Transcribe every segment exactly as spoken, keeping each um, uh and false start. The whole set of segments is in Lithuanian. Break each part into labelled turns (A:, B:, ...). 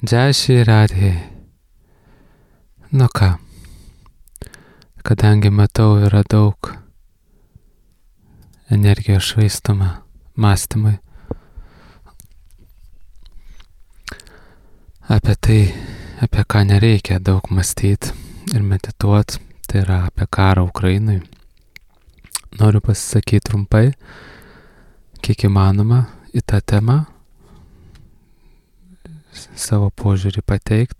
A: Jai Shri Radhe. Nu ką, kadangi matau yra daug energijos švaistoma mąstymui apie tai, apie ką nereikia daug mąstyti ir medituoti, tai yra apie karą Ukrainai. Noriu pasisakyti trumpai, kiek įmanoma į tą temą, savo požiūrį pateikti.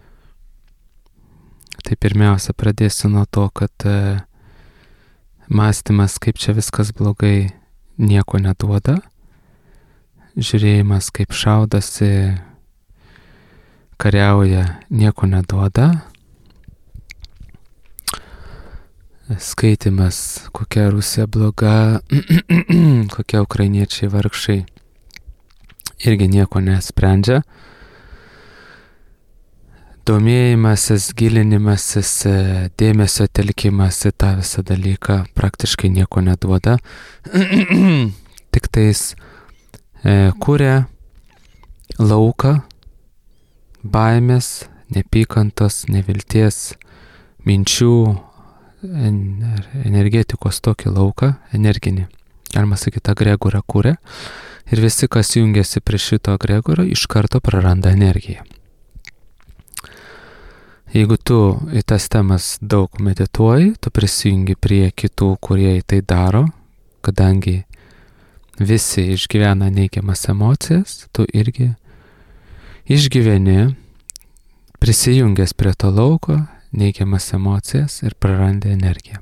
A: Tai pirmiausia, pradėsiu nuo to, kad e, mąstymas, kaip čia viskas blogai, nieko neduoda. Žiūrėjimas, kaip šaudasi, kariauja, nieko neduoda. Skaitimas, kokia Rusija bloga, kokie ukrainiečiai vargšai, irgi nieko nesprendžia. Domėjimasis, gilinimasis, dėmesio telkimas į tą visą dalyką praktiškai nieko neduoda. Tik tais e, kuria lauką baimės, nepykantos, nevilties, minčių, energetikos tokį lauką, energinį. Galima sakyti, agregorą kuria. Ir visi, kas jungiasi prie šito agregoro, iš karto praranda energiją. Jeigu tu į tas temas daug medituoji, tu prisijungi prie kitų, kurie į tai daro, kadangi visi išgyvena neigiamas emocijas, tu irgi išgyveni, prisijungęs prie to lauko, neigiamas emocijas ir prarandi energiją.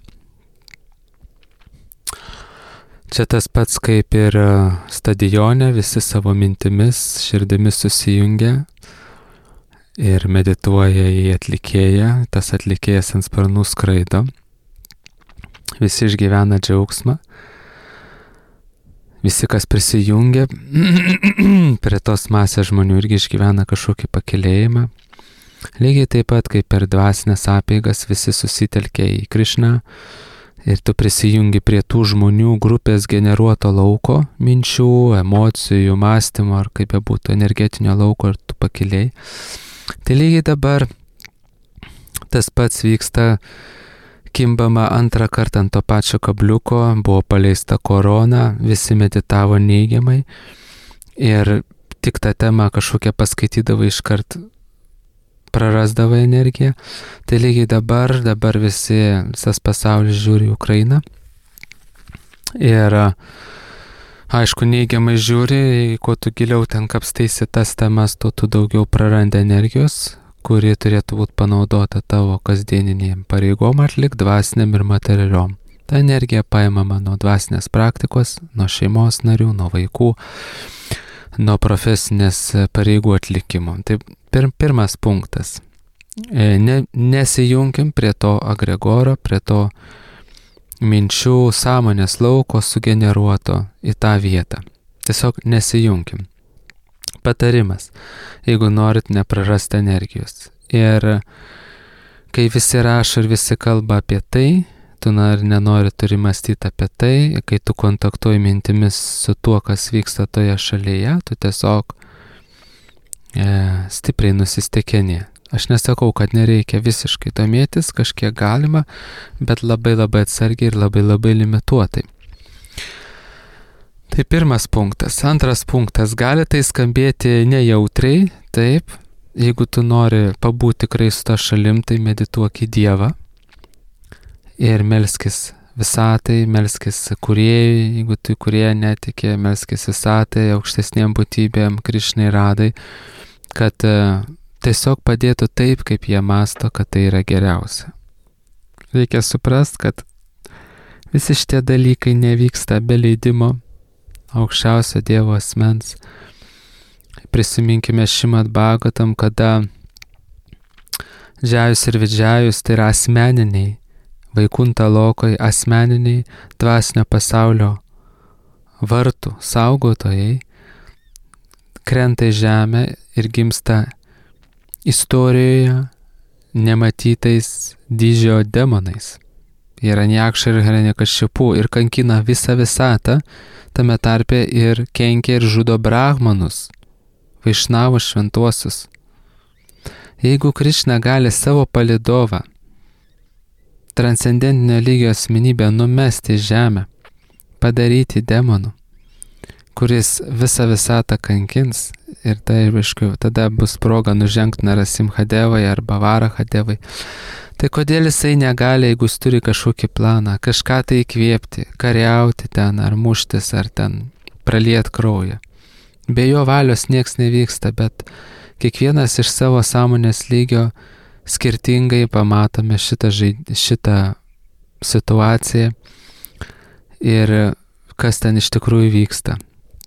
A: Čia tas pats kaip ir stadione, visi savo mintimis, širdimis susijungia ir medituoja į atlikėją, tas atlikėjas ant sparnų skraido. Visi išgyvena džiaugsmą. Visi, kas prisijungia prie tos masės žmonių, irgi išgyvena kažkokį pakilėjimą. Lygiai taip pat, kaip per dvasinės apeigas, visi susitelkia į Krišną ir tu prisijungi prie tų žmonių grupės generuoto lauko, minčių, emocijų, mąstymo, ar kaip bebūtų energetinio lauko, ir tu pakilėjai. Tai lygiai dabar tas pats vyksta, kimbama antrą kartą ant to pačio kabliuko, buvo paleista korona, visi meditavo neigiamai ir tik tą temą kažkokią paskaitydavo iškart prarasdavo energiją. Tai lygiai dabar, dabar visi, visas pasaulis žiūri į Ukrainą ir aišku, neigiamai žiūri, kuo tu giliau ten kapstaisi tas temas, tuo tu daugiau prarandi energijos, kuri turėtų būti panaudota tavo kasdieniniam pareigom atlikti, dvasiniam ir materialiom. Ta energija paimama nuo dvasinės praktikos, nuo šeimos narių, nuo vaikų, nuo profesinės pareigų atlikimo. Tai pir, pirmas punktas. Ne, nesijunkim prie to agregoro, prie to minčių sąmonės lauko sugeneruoto į tą vietą. Tiesiog nesijunkim. Patarimas, jeigu norit neprarasti energijos. Ir kai visi rašo ir visi kalba apie tai, tu ar nenori turi mąstyti apie tai, kai tu kontaktuoji mintimis su tuo, kas vyksta toje šalyje, tu tiesiog e, stipriai nusistekeni. Aš nesakau, kad nereikia visiškai domėtis, kažkiek galima, bet labai labai atsargiai ir labai labai limituotai. Tai pirmas punktas. Antras punktas, gali tai skambėti nejautriai, taip, jeigu tu nori pabūti tikrai su ta šalim, tai medituok į Dievą ir melskis visatai, melskis kūrėjui, jeigu tu kūrėją netikė, melskis visatai, aukštesniem būtybėm, Krišnai, Radai, kad tiesiog padėtų taip, kaip jie mąsto, kad tai yra geriausia. Reikia suprast, kad visi šitie dalykai nevyksta be leidimo aukščiausio Dievo asmens. Prisiminkime Šrimad Bhagavatam, kada Džajus ir Vidžajus, tai yra asmeniniai, Vaikunta lokoj asmeniniai dvasinio pasaulio vartų saugotojai, krenta į žemę ir gimsta istorijoje nematytais didžio demonais. Hiranjakša ir Hiranyakashipu ir kankina visą visatą, tame tarpe ir kenkia ir žudo brahmanus, vaišnavus šventuosius, Jeigu Krišna gali savo palidovą, transcendentinio lygio asmenybę numesti į žemę, padaryti demonų, kuris visą visatą kankins, ir tai, aišku, tada bus proga nužengti Narasimhadevai arba Varahadevai. Tai kodėl jisai negali, jeigu jis turi kažkokį planą, kažką tai įkvėpti, kariauti ten, ar muštis, ar ten praliet kraują. Be jo valios nieks nevyksta, bet kiekvienas iš savo sąmonės lygio skirtingai pamatome šitą, žaid... šitą situaciją ir kas ten iš tikrųjų vyksta.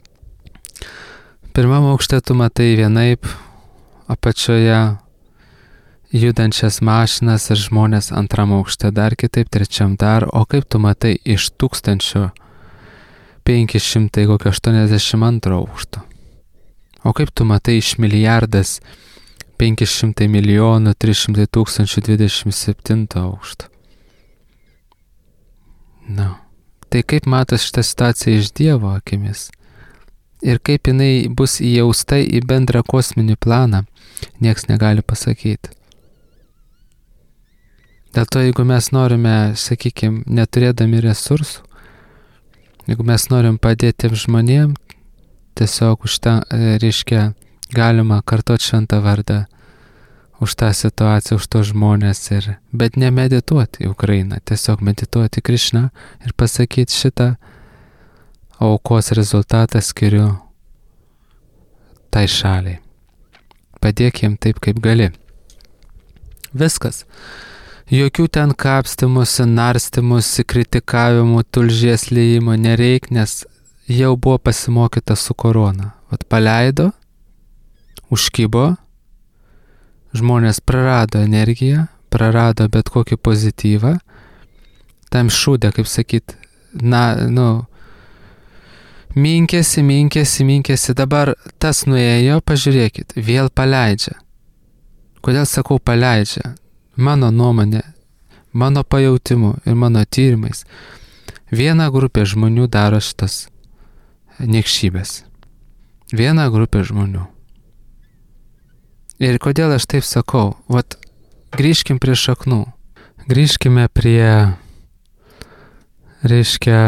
A: Pirmam aukšte tu matai vienaip, apačioje judančias mašinas ir žmonės, antram aukšte dar kitaip, trečiam dar, o kaip tu matai iš tūkstančio penki šimtai kokio aštuoniasdešimt antro aukšto. O kaip tu matai iš milijardas penki šimtai milijonų trys šimtai tūkstančių dvidešimt septinto aukšto. Na, tai kaip matas šitą situaciją iš Dievo akimis? Ir kaip jinai bus įjausta į bendrą kosminį planą, nieks negali pasakyti. Dėl to, jeigu mes norime, sakykime, neturėdami resursų, jeigu mes norim padėti žmonėm, tiesiog už tą, reiškia, galima kartuoti šventą vardą už tą situaciją, už to žmonės, ir, bet ne medituoti į Ukrainą, tiesiog medituoti Krišną ir pasakyti šitą aukos rezultatą skiriu tai šaliai. Padėk jiem taip, kaip gali. Viskas. Jokių ten kapstimusi, narstimusi, kritikavimų, tulžies liejimo nereik, nes jau buvo pasimokyta su korona. Vat paleido, užkybo, žmonės prarado energiją, prarado bet kokį pozityvą, tam šūdė, kaip sakyt, na, nu, minkėsi, minkėsi, minkėsi, dabar tas nuėjo, pažiūrėkit, vėl paleidžia. Kodėl sakau paleidžia? Mano nuomonė, mano pajautimu ir mano tyrimais, viena grupė žmonių daro šitas niekšybės. Viena grupė žmonių. Ir kodėl aš taip sakau? Vat, grįžkim prie šaknų. Grįžkime prie, reiškia,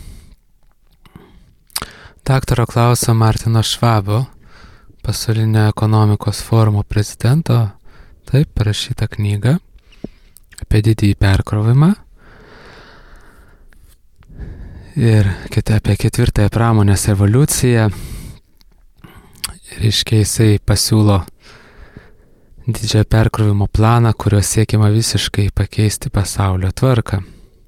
A: daktaro Klauso Martino Švabo, pasaulinio ekonomikos forumo prezidento, taip, parašyta knyga apie didįjį perkrovimą ir kita apie ketvirtąją pramonės evoliuciją. Reiškia, jisai pasiūlo didžiojo perkrovimo planą, kurio siekiama visiškai pakeisti pasaulio tvarką.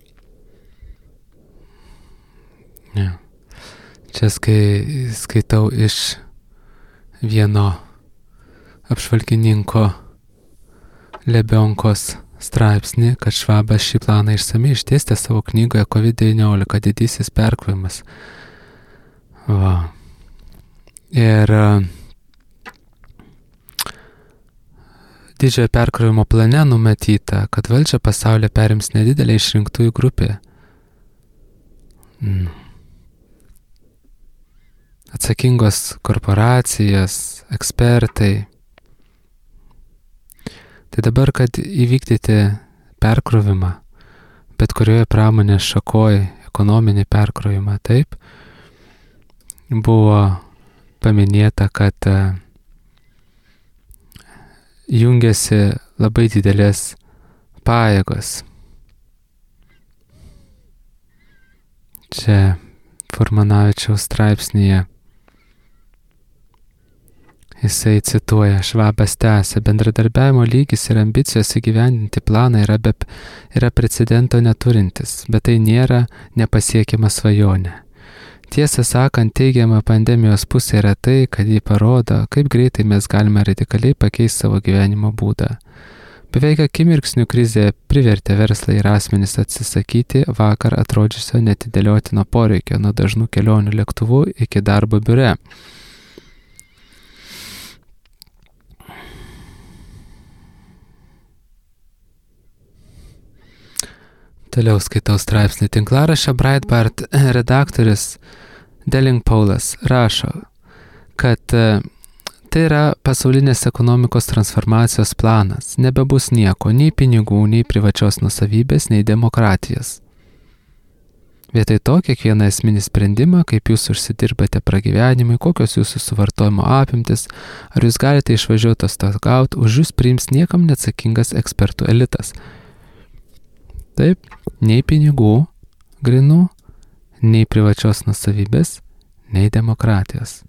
A: Ja. Čia skai, skaitau iš vieno apžvalgininko Lebionkos straipsnį, kad Švabas šį planą išsamiai išdėstė savo knygoje covid devyniolika didysis perkrovimas. Va. Ir didžiojo perkrovimo plane numatyta, kad valdžią pasaulyje perims nedidelė išrinktųjų grupė. Mm. Atsakingos korporacijos, ekspertai. Tai dabar, kad įvykdyti perkrovimą, bet kurioje pramonės šakoje, ekonominį perkrovimą, taip, buvo paminėta, kad jungiasi labai didelės pajėgos. Čia Furmanavičiaus straipsnyje jisai cituoja, Švabas tęsia, bendradarbiavimo lygis ir ambicijos įgyvendinti planą yra, be, yra precedento neturintis, bet tai nėra nepasiekiama svajonė. Tiesą sakant, teigiama pandemijos pusė yra tai, kad ji parodo, kaip greitai mes galime radikaliai pakeisti savo gyvenimo būdą. Beveik akimirksnių krizė privertė verslą ir asmenis atsisakyti vakar atrodžiusio netidėliotino poreikio nuo dažnų kelionių lėktuvu iki darbo biure. Toliau skaitau straipsnį. Tinklaraščio Breitbart redaktorius Delling Paulas rašo, kad Tai yra pasaulinės ekonomikos transformacijos planas. Nebebus nieko, nei pinigų, nei privačios nusavybės, nei demokratijos. Vietoj to, kiekvieną esminį sprendimą, kaip jūs užsidirbate pragyvenimui, kokios jūsų suvartojimo apimtis, ar jūs galite išvažiuoti atostogauti, už jūs priims niekam neatsakingas ekspertų elitas. Taip, nei pinigų grinų, nei privačios nusavybės, nei demokratijos.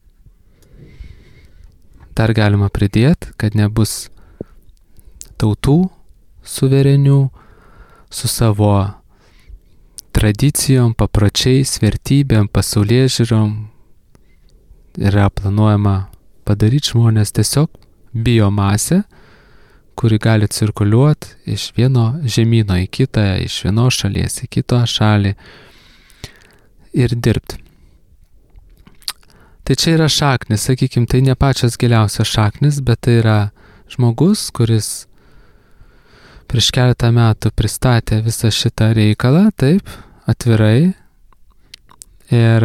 A: Dar galima pridėti, kad nebus tautų suverenių su savo tradicijom, papročiais, vertybėm, pasaulėžiūrom. Yra planuojama padaryti žmonės tiesiog biomasę, kuri gali cirkuliuoti iš vieno žemyno į kitą, iš vienos šalies į kitą šalį ir dirbti. Tai čia yra šaknis, sakykime, tai ne pačios giliausios šaknis, bet tai yra žmogus, kuris prieš keletą metų pristatė visą šitą reikalą, taip, atvirai. Ir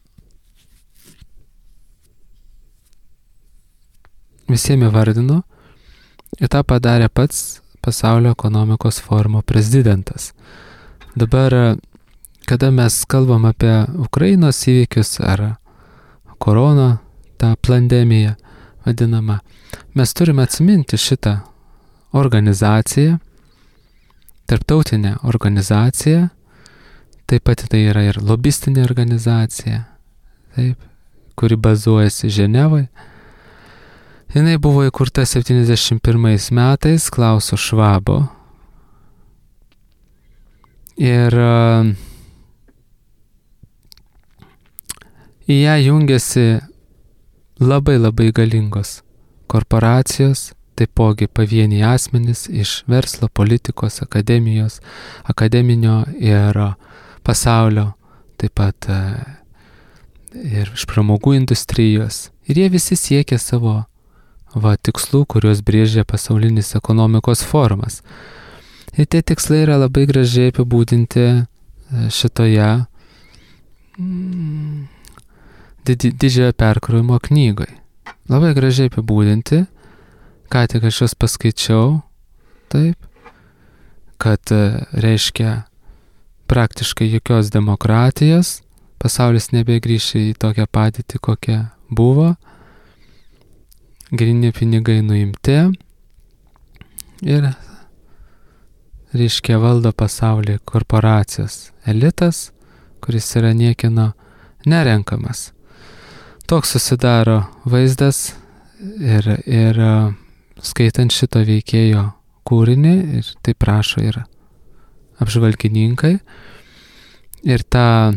A: visiems įvardino. Ir tą padarė pats Pasaulio ekonomikos forumo prezidentas. Dabar, kada mes kalbam apie Ukrainos įvykius ar korona, tą pandemiją vadinamą, mes turime atsiminti šitą organizaciją, tarptautinė organizacija, taip pat tai yra ir lobistinė organizacija, taip, kuri bazuojasi Ženevoje. Jinai buvo įkurta septyniasdešimt pirmais metais Klauso Švabo. Ir uh, į ją jungiasi labai labai galingos korporacijos, taipogi pavieniai asmenys iš verslo, politikos, akademijos, akademinio ir pasaulio, taip pat ir iš pramogų industrijos. Ir jie visi siekia savo va, tikslų, kuriuos brėžia pasaulinis ekonomikos forumas. Ir tie tikslai yra labai gražiai apibūdinti šitoje mm, didžiojo perkrovimo knygoje. Labai gražiai apibūdinti. Ką tik aš juos paskaičiau, taip, kad reiškia praktiškai jokios demokratijos, pasaulis nebegrįžė į tokią padėtį, kokia buvo, gryni pinigai nuimti ir, reiškia, valdo pasaulį korporacijos elitas, kuris yra niekieno nerenkamas. Toks susidaro vaizdas ir, ir skaitant šito veikėjo kūrinį, ir taip rašo ir apžvalgininkai. Ir tą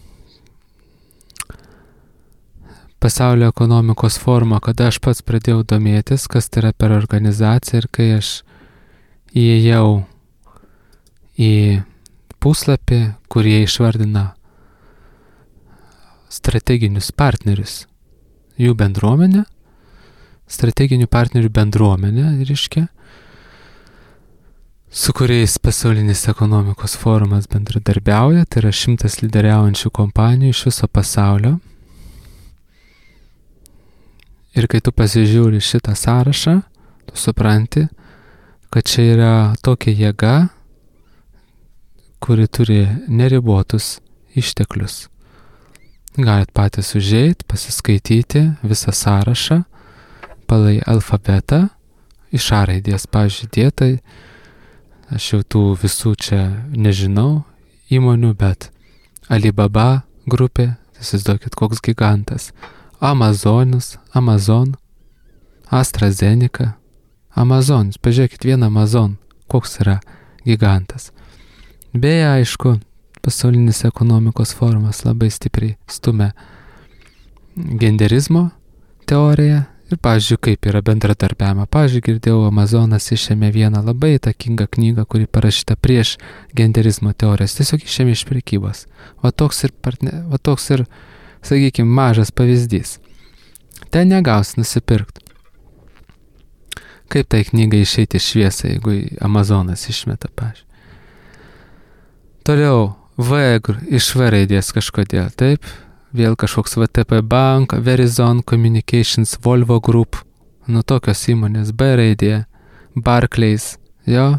A: Pasaulio ekonomikos forumą, kada aš pats pradėjau domėtis, kas tai yra per organizaciją, ir kai aš įėjau į puslapį, kurie išvardina strateginius partnerius, jų bendruomenę, strateginių partnerių bendruomenę, reiškia, su kuriais pasaulinis ekonomikos forumas bendradarbiauja, tai yra šimtas lyderiaujančių kompanijų iš viso pasaulio. Ir kai tu pasižiūri šitą sąrašą, tu supranti, kad čia yra tokia jėga, kuri turi neribotus išteklius. Galit patys užeit, pasiskaityti visą sąrašą, palai alfabetą, iš A raidės, pavyzdžiui, dėtai, aš jau tų visų čia nežinau įmonių, bet Alibaba grupė, įsivaizduokit, koks gigantas, Amazonas, Amazon, AstraZeneca, Amazon, pažiūrėkit vieną Amazon, koks yra gigantas. Beje, aišku, pasaulinis ekonomikos forumas labai stipriai stumia genderizmo teoriją. Ir, pavyzdžiui, kaip yra bendradarbiavimo. Pavyzdžiui, girdėjau, Amazonas išėmė vieną labai įtakingą knygą, kuri parašyta prieš genderizmo teorijas. Tiesiog išėmė iš prekybos. Va toks ir, partner, va toks ir sakykime, mažas pavyzdys. Ten negaus nusipirkti. Kaip tai knygai išeiti šviesą, jeigu Amazonas išmeta, pavyzdžiui. Toliau, V iš V raidės kažkodėl, taip? Vėl kažkoks V T P Bank, Verizon Communications, Volvo Group, nu tokios įmonės, B raidė, Barclays, jo,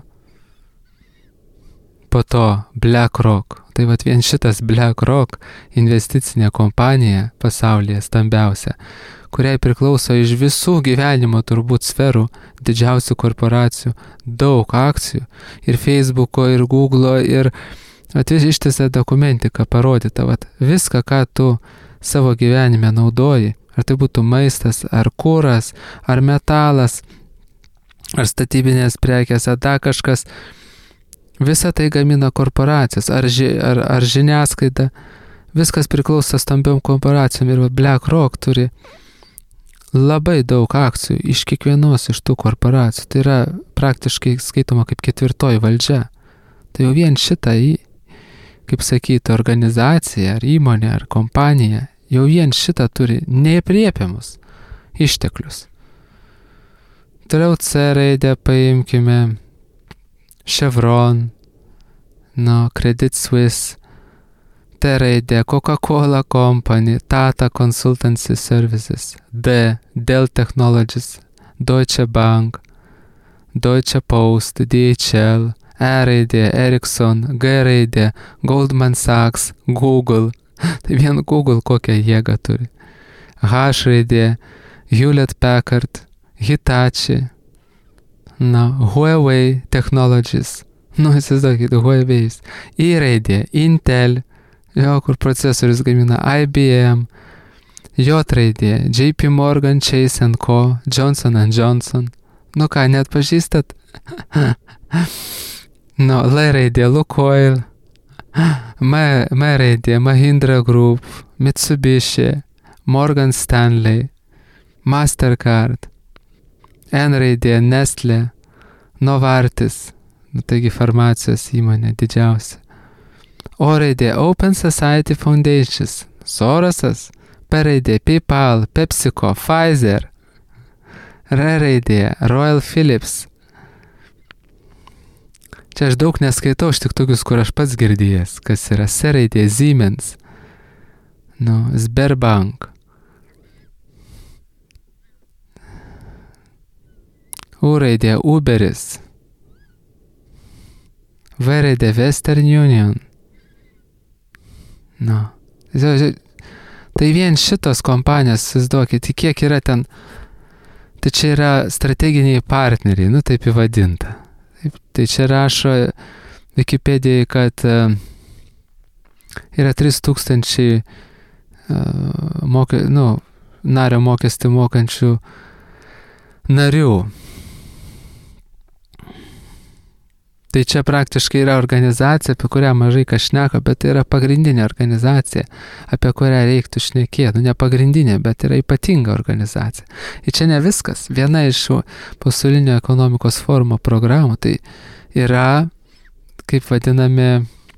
A: po to BlackRock. Tai vat vien šitas BlackRock investicinė kompanija pasaulyje stambiausia, kuriai priklauso iš visų gyvenimo turbūt sferų, didžiausių korporacijų, daug akcijų, ir Facebooko, ir Google'o, ir atvis ištisą dokumentiką parodyta, vat viską, ką tu savo gyvenime naudoji, ar tai būtų maistas, ar kuras, ar metalas, ar statybinės prekės, ar dar kažkas, visa tai gamina korporacijos, ar, ži, ar, ar žiniasklaida, viskas priklauso stambiom korporacijom, ir BlackRock turi labai daug akcijų iš kiekvienos iš tų korporacijų. Tai yra praktiškai skaitoma kaip ketvirtoji valdžia. Tai jau vien šitą, kaip sakyti, organizacija, ar įmonė, ar kompanija, jau vien šitą turi neapriepiamus išteklius. Toliau C raidę paimkime, Chevron, no, Credit Suisse, T raidė, Coca-Cola Company, Tata Consultancy Services, D, Dell Technologies, Deutsche Bank, Deutsche Post, D H L, E raidė, Ericsson, G raidė, Goldman Sachs, Google, tai vien Google kokią jėgą turi, H raidė, Hewlett Packard, Hitachi, na, Huawei Technologies, nu, įsivaizduokit, Huawei, I raidė, Intel, jo, kur procesorius gamina, I B M, J raidė, J P Morgan, Chase and Co, Johnson and Johnson, nu ką, net pažįstat? Nu, L raidė, Lukoil, M, M raidė, Mahindra Group, Mitsubishi, Morgan Stanley, Mastercard, N raidė, Nestle, Novartis, nu, taigi farmacijos įmonė didžiausia. O raidė, Open Society Foundations, Sorosas, P raidė, PayPal, PepsiCo, Pfizer, R raidė, Royal Philips. Čia aš daug neskaitau, aš tik tokius, kur aš pats girdėjęs, kas yra S raidė, Siemens, nu, Sberbank, U raidė, Uberis, V raidė, Western Union. Nu, tai vien šitos kompanijos, įsivaizduokit, kiek yra ten, tai čia yra strateginiai partneriai, nu taip įvadinta. Taip, tai čia rašo Wikipedijai, kad uh, yra trys tūkstančiai uh, mokė, nu, nario mokestį mokančių narių. Tai čia praktiškai yra organizacija, apie kurią mažai kas šneka, bet tai yra pagrindinė organizacija, apie kurią reiktų šnekėti. Nu, ne pagrindinė, bet yra ypatinga organizacija. Ir čia ne viskas. Viena iš pasaulinio ekonomikos forumo programų tai yra, kaip vadinami,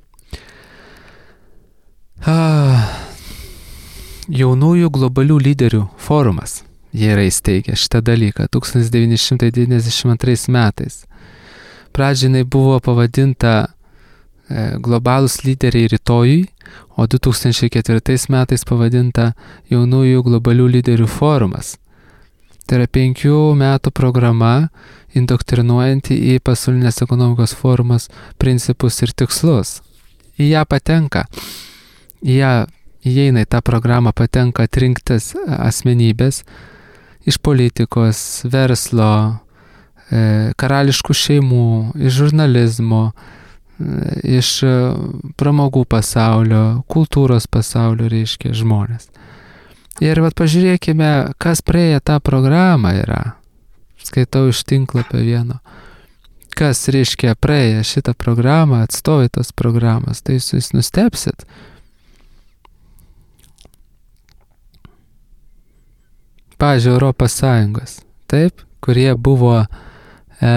A: ah, jaunųjų globalių lyderių forumas. Jie yra įsteigę šitą dalyką tūkstantis devyni šimtai devyniasdešimt antrais metais. Pradžiai buvo pavadinta e, Globalūs lyderiai rytojui, o du tūkstančiai ketvirtais metais pavadinta Jaunųjų globalių lyderių forumas. Tai yra penkių metų programa, indoktrinuojanti į pasaulinės ekonomikos forumas principus ir tikslus. Į ją patenka, į ją įeina į tą programą patenka atrinktas asmenybės iš politikos, verslo, karališkų šeimų, iš žurnalizmo, iš pramogų pasaulio, kultūros pasaulio, reiškia, žmonės. Ir vat pažiūrėkime, kas praėję tą programą yra. Skaitau iš tinklapio vieno. Kas, reiškia, praėję šitą programą, atstovai tos programos, tai jūs nustebsit. Pavyzdžiui, Europos Sąjungos, taip, kurie buvo E,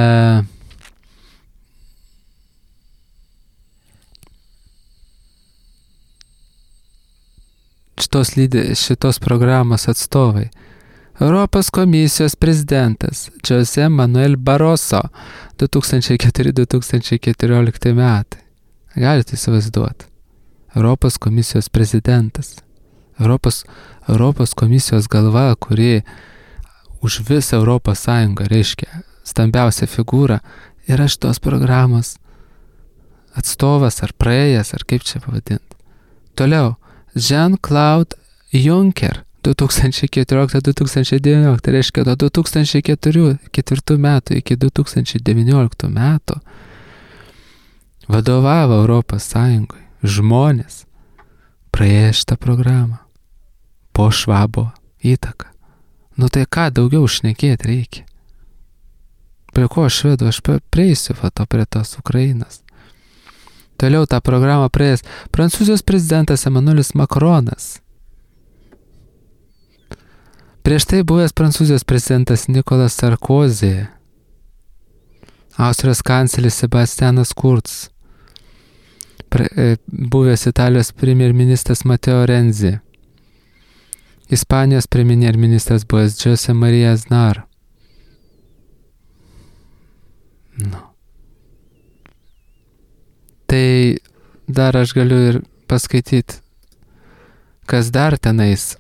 A: šitos, lydė, šitos programos atstovai. Europos komisijos prezidentas Jose Manuel Barroso du tūkstančiai keturi - du tūkstančiai keturiolikti metai. Galite įsivaizduoti. Europos komisijos prezidentas. Europos, Europos komisijos galva, kuri už visą Europos Sąjungą, reiškia, stambiausia figūra yra šitos programos atstovas ar praėjęs, ar kaip čia pavadinti. Toliau, Jean-Claude Juncker, du tūkstančiai keturiolikti - du tūkstančiai devyniolikti, tai reiškia, nuo du tūkstančiai ketvirtų metų iki du tūkstančiai devynioliktų metų vadovavo Europos Sąjungai žmonės praėję šitą programą po Švabo įtaką. Nu tai ką daugiau šnekėti reikia? Prie ko aš vedu? Aš prieisiu to prie tos Ukrainos. Toliau tą programą praėjęs Prancūzijos prezidentas Emmanuelis Macronas. Prieš tai buvęs Prancūzijos prezidentas Nicolas Sarkozy. Austrijos kancleris Sebastianas Kurz. Buvęs Italijos premjerministras Matteo Renzi. Ispanijos premjerministras buvęs José María Aznar. Nu. Tai dar aš galiu ir paskaityti, kas dar tenais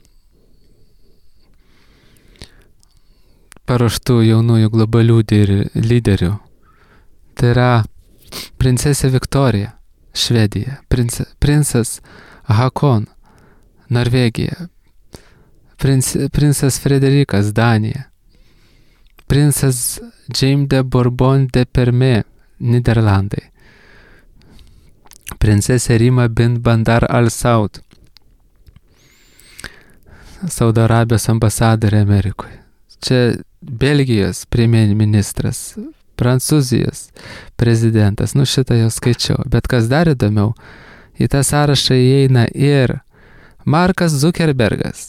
A: paruoštų jaunųjų globalių lyderių. Tai yra princesė Viktorija, Švedija, prince, princas Hakon, Norvegija, princ, princas Frederikas, Danija, princas James de Bourbon de Permė, Niderlandai, princesė Rima bin Bandar Al Saud, Saudo Arabijos ambasadorė Amerikoje. Čia Belgijos premjerministras, Prancūzijos prezidentas, nu šitą jau skaičiau, bet kas dar įdomiau, į tą sąrašą įeina ir Markas Zuckerbergas,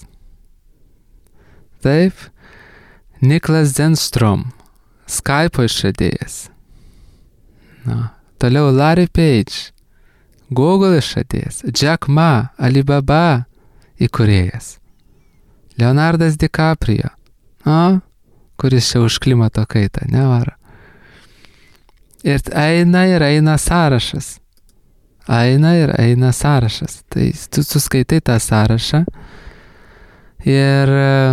A: taip, Niklas Zenstrom, Skype'o išradėjas, na, toliau Larry Page, Google išradėjas, Jack Ma, Alibaba įkūrėjas, Leonardas DiCaprio, o, kuris čia už klimato kaitą nevaro. Ir eina ir eina sąrašas. Eina ir eina sąrašas. Tai tu suskaitai tą sąrašą ir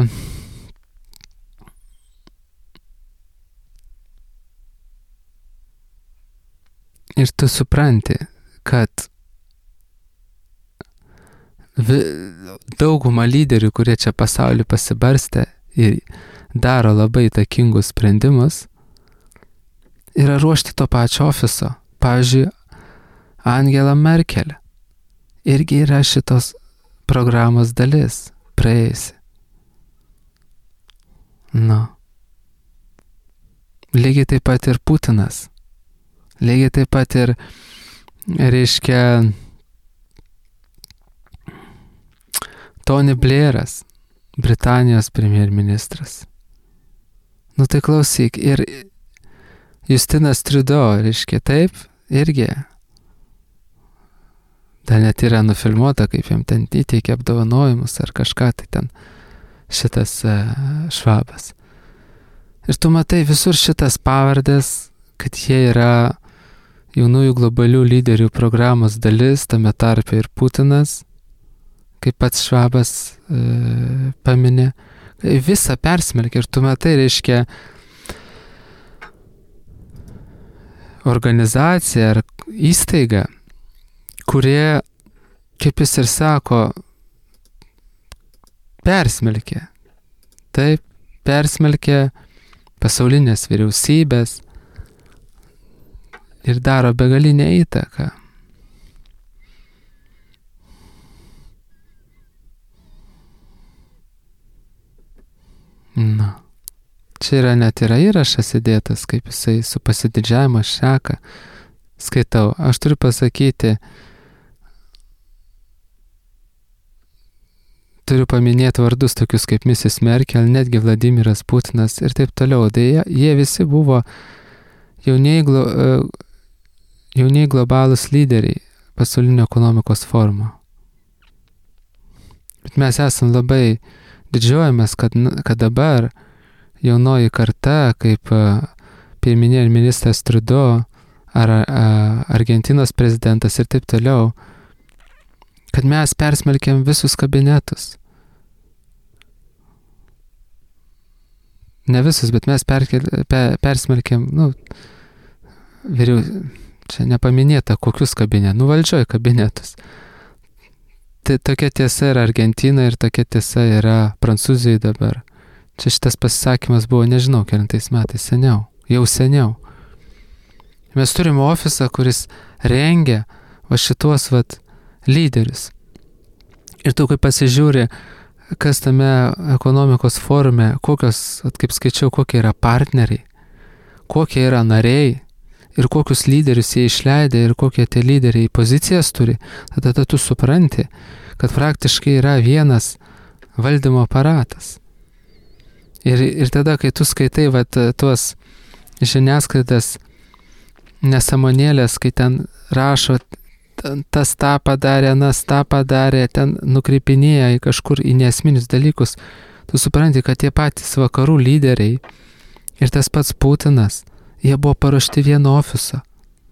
A: ir tu supranti, kad dauguma lyderių, kurie čia pasaulį pasibarstė ir daro labai įtakingus sprendimus, yra ruošti to pačio ofiso. Pavyzdžiui, Angela Merkel irgi yra šitos programos dalis, praėjusi. Nu. Lygiai taip pat ir Putinas. Lygiai taip pat ir, reiškia, Tony Blairas, Britanijos premjerministras. Nu tai klausyk, ir Justinas Trudeau, reiškia, taip, irgi. Dar net yra nufilmuota, kaip jam ten įteikia apdovanojimus ar kažką, tai ten šitas uh, Švabas. Ir tu matai visur šitas pavardės, kad jie yra jaunųjų globalių lyderių programos dalis, tame tarpe ir Putinas, kaip pats Švabas uh, paminė, visą persmelkia. Ir tu matai, reiškia, organizacija ar įstaiga, kurie, kaip jis ir sako, persmelkia. Taip, persmelkia pasaulinės vyriausybės ir daro begalinę įtaką. Na. Čia yra net yra įrašas įdėtas, kaip jisai su pasididžiavimo šneka. Skaitau, aš turiu pasakyti, turiu paminėti vardus tokius kaip missis Merkel, netgi Vladimiras Putinas ir taip toliau. Jie, jie visi buvo jauniai, glo, jauniai globalūs lyderiai pasaulinio ekonomikos forumo. Bet mes esam labai didžiuojamės, kad, kad dabar jaunoji karta, kaip premjerministras Trudeau ar Argentinos prezidentas ir taip toliau, kad mes persmelkiam visus kabinetus. ne visus, bet mes perkel, per, persmelkėm, nu, vyriau, čia nepaminėta, kokius kabinetus, nu valdžioj kabinetus. Tai tokia tiesa yra Argentina ir tokia tiesa yra Prancūzijai dabar. Čia šitas pasisakymas buvo, nežinau, kelintais metais, seniau, jau seniau. Mes turime ofisą, kuris rengia va šitos vat lyderius. Ir tu, kai pasižiūri, kas tame ekonomikos forume, kokios, kaip skaičiau, kokie yra partneriai, kokie yra nariai ir kokius lyderius jie išleidė ir kokie tie lyderiai pozicijas turi, tada, tada tu supranti, kad praktiškai yra vienas valdymo aparatas. Ir, ir tada, kai tu skaitai vat, tuos žiniasklaidas nesąmonėlės, kai ten rašo, tas tą padarė, nas tą padarė, ten nukreipinėja į kažkur į nesminius dalykus, tu supranti, kad tie patys vakarų lyderiai ir tas pats Putinas, jie buvo paruošti vieno ofiso.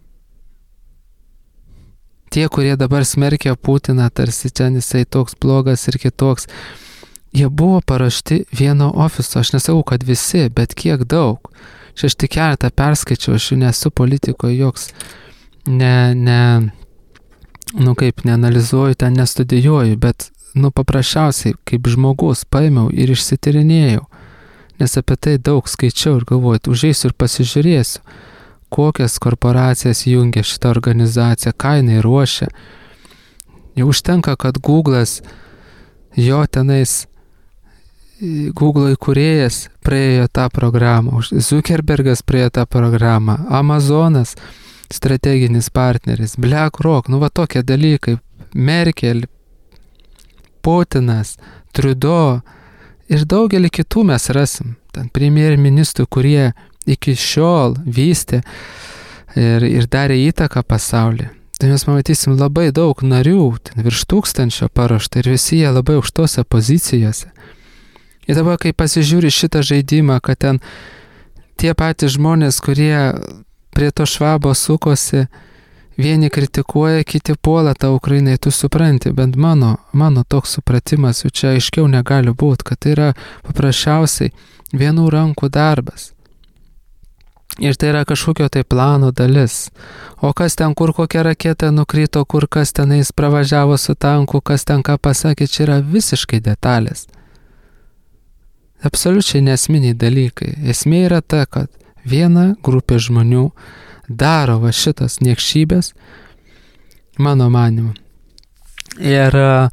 A: Tie, kurie dabar smerkia Putiną, tarsi čia jisai toks blogas ir kitoks, jie buvo paruošti vieno ofiso. Aš nesakau, kad visi, bet kiek daug. Čia aš tik keletą perskaičiau, aš jų nesu politikoje joks, ne, ne, nu kaip, neanalizuoju, ten nestudijuoju, bet, nu paprasčiausiai, kaip žmogus paėmiau ir išsitirinėjau, nes apie tai daug skaičiau ir galvoju, užeisiu ir pasižiūrėsiu, kokias korporacijas jungia šitą organizaciją, ką jinai ruošia. Jau užtenka, kad Google'as, jo tenais, Google įkūrėjas praėjo tą programą, Zuckerbergas praėjo tą programą, Amazonas, strateginis partneris, BlackRock, nu va tokie dalykai, Merkel, Putinas, Trudeau ir daugelį kitų mes rasim, ten premjerministrų, kurie iki šiol vystė ir, ir darė įtaką pasaulį. Tai mes pamatysim labai daug narių, ten virš tūkstančio paruošta ir visi jie labai aukštose pozicijose. Ir dabar, kai pasižiūri šitą žaidimą, kad ten tie patys žmonės, kurie prie to Švabo sukosi, vieni kritikuoja, kiti puola tą Ukrainą, tu supranti, bent mano, mano toks supratimas, jau čia aiškiau negali būti, kad tai yra paprasčiausiai vienų rankų darbas. Ir tai yra kažkokio tai plano dalis. O kas ten, kur kokia raketa nukrito, kur kas tenais pravažiavo su tanku, kas ten ką pasakė, čia yra visiškai detalės. Absoliučiai nesminiai dalykai. Esmė yra ta, kad viena grupė žmonių daro va šitas niekšybės, mano manimu. Ir,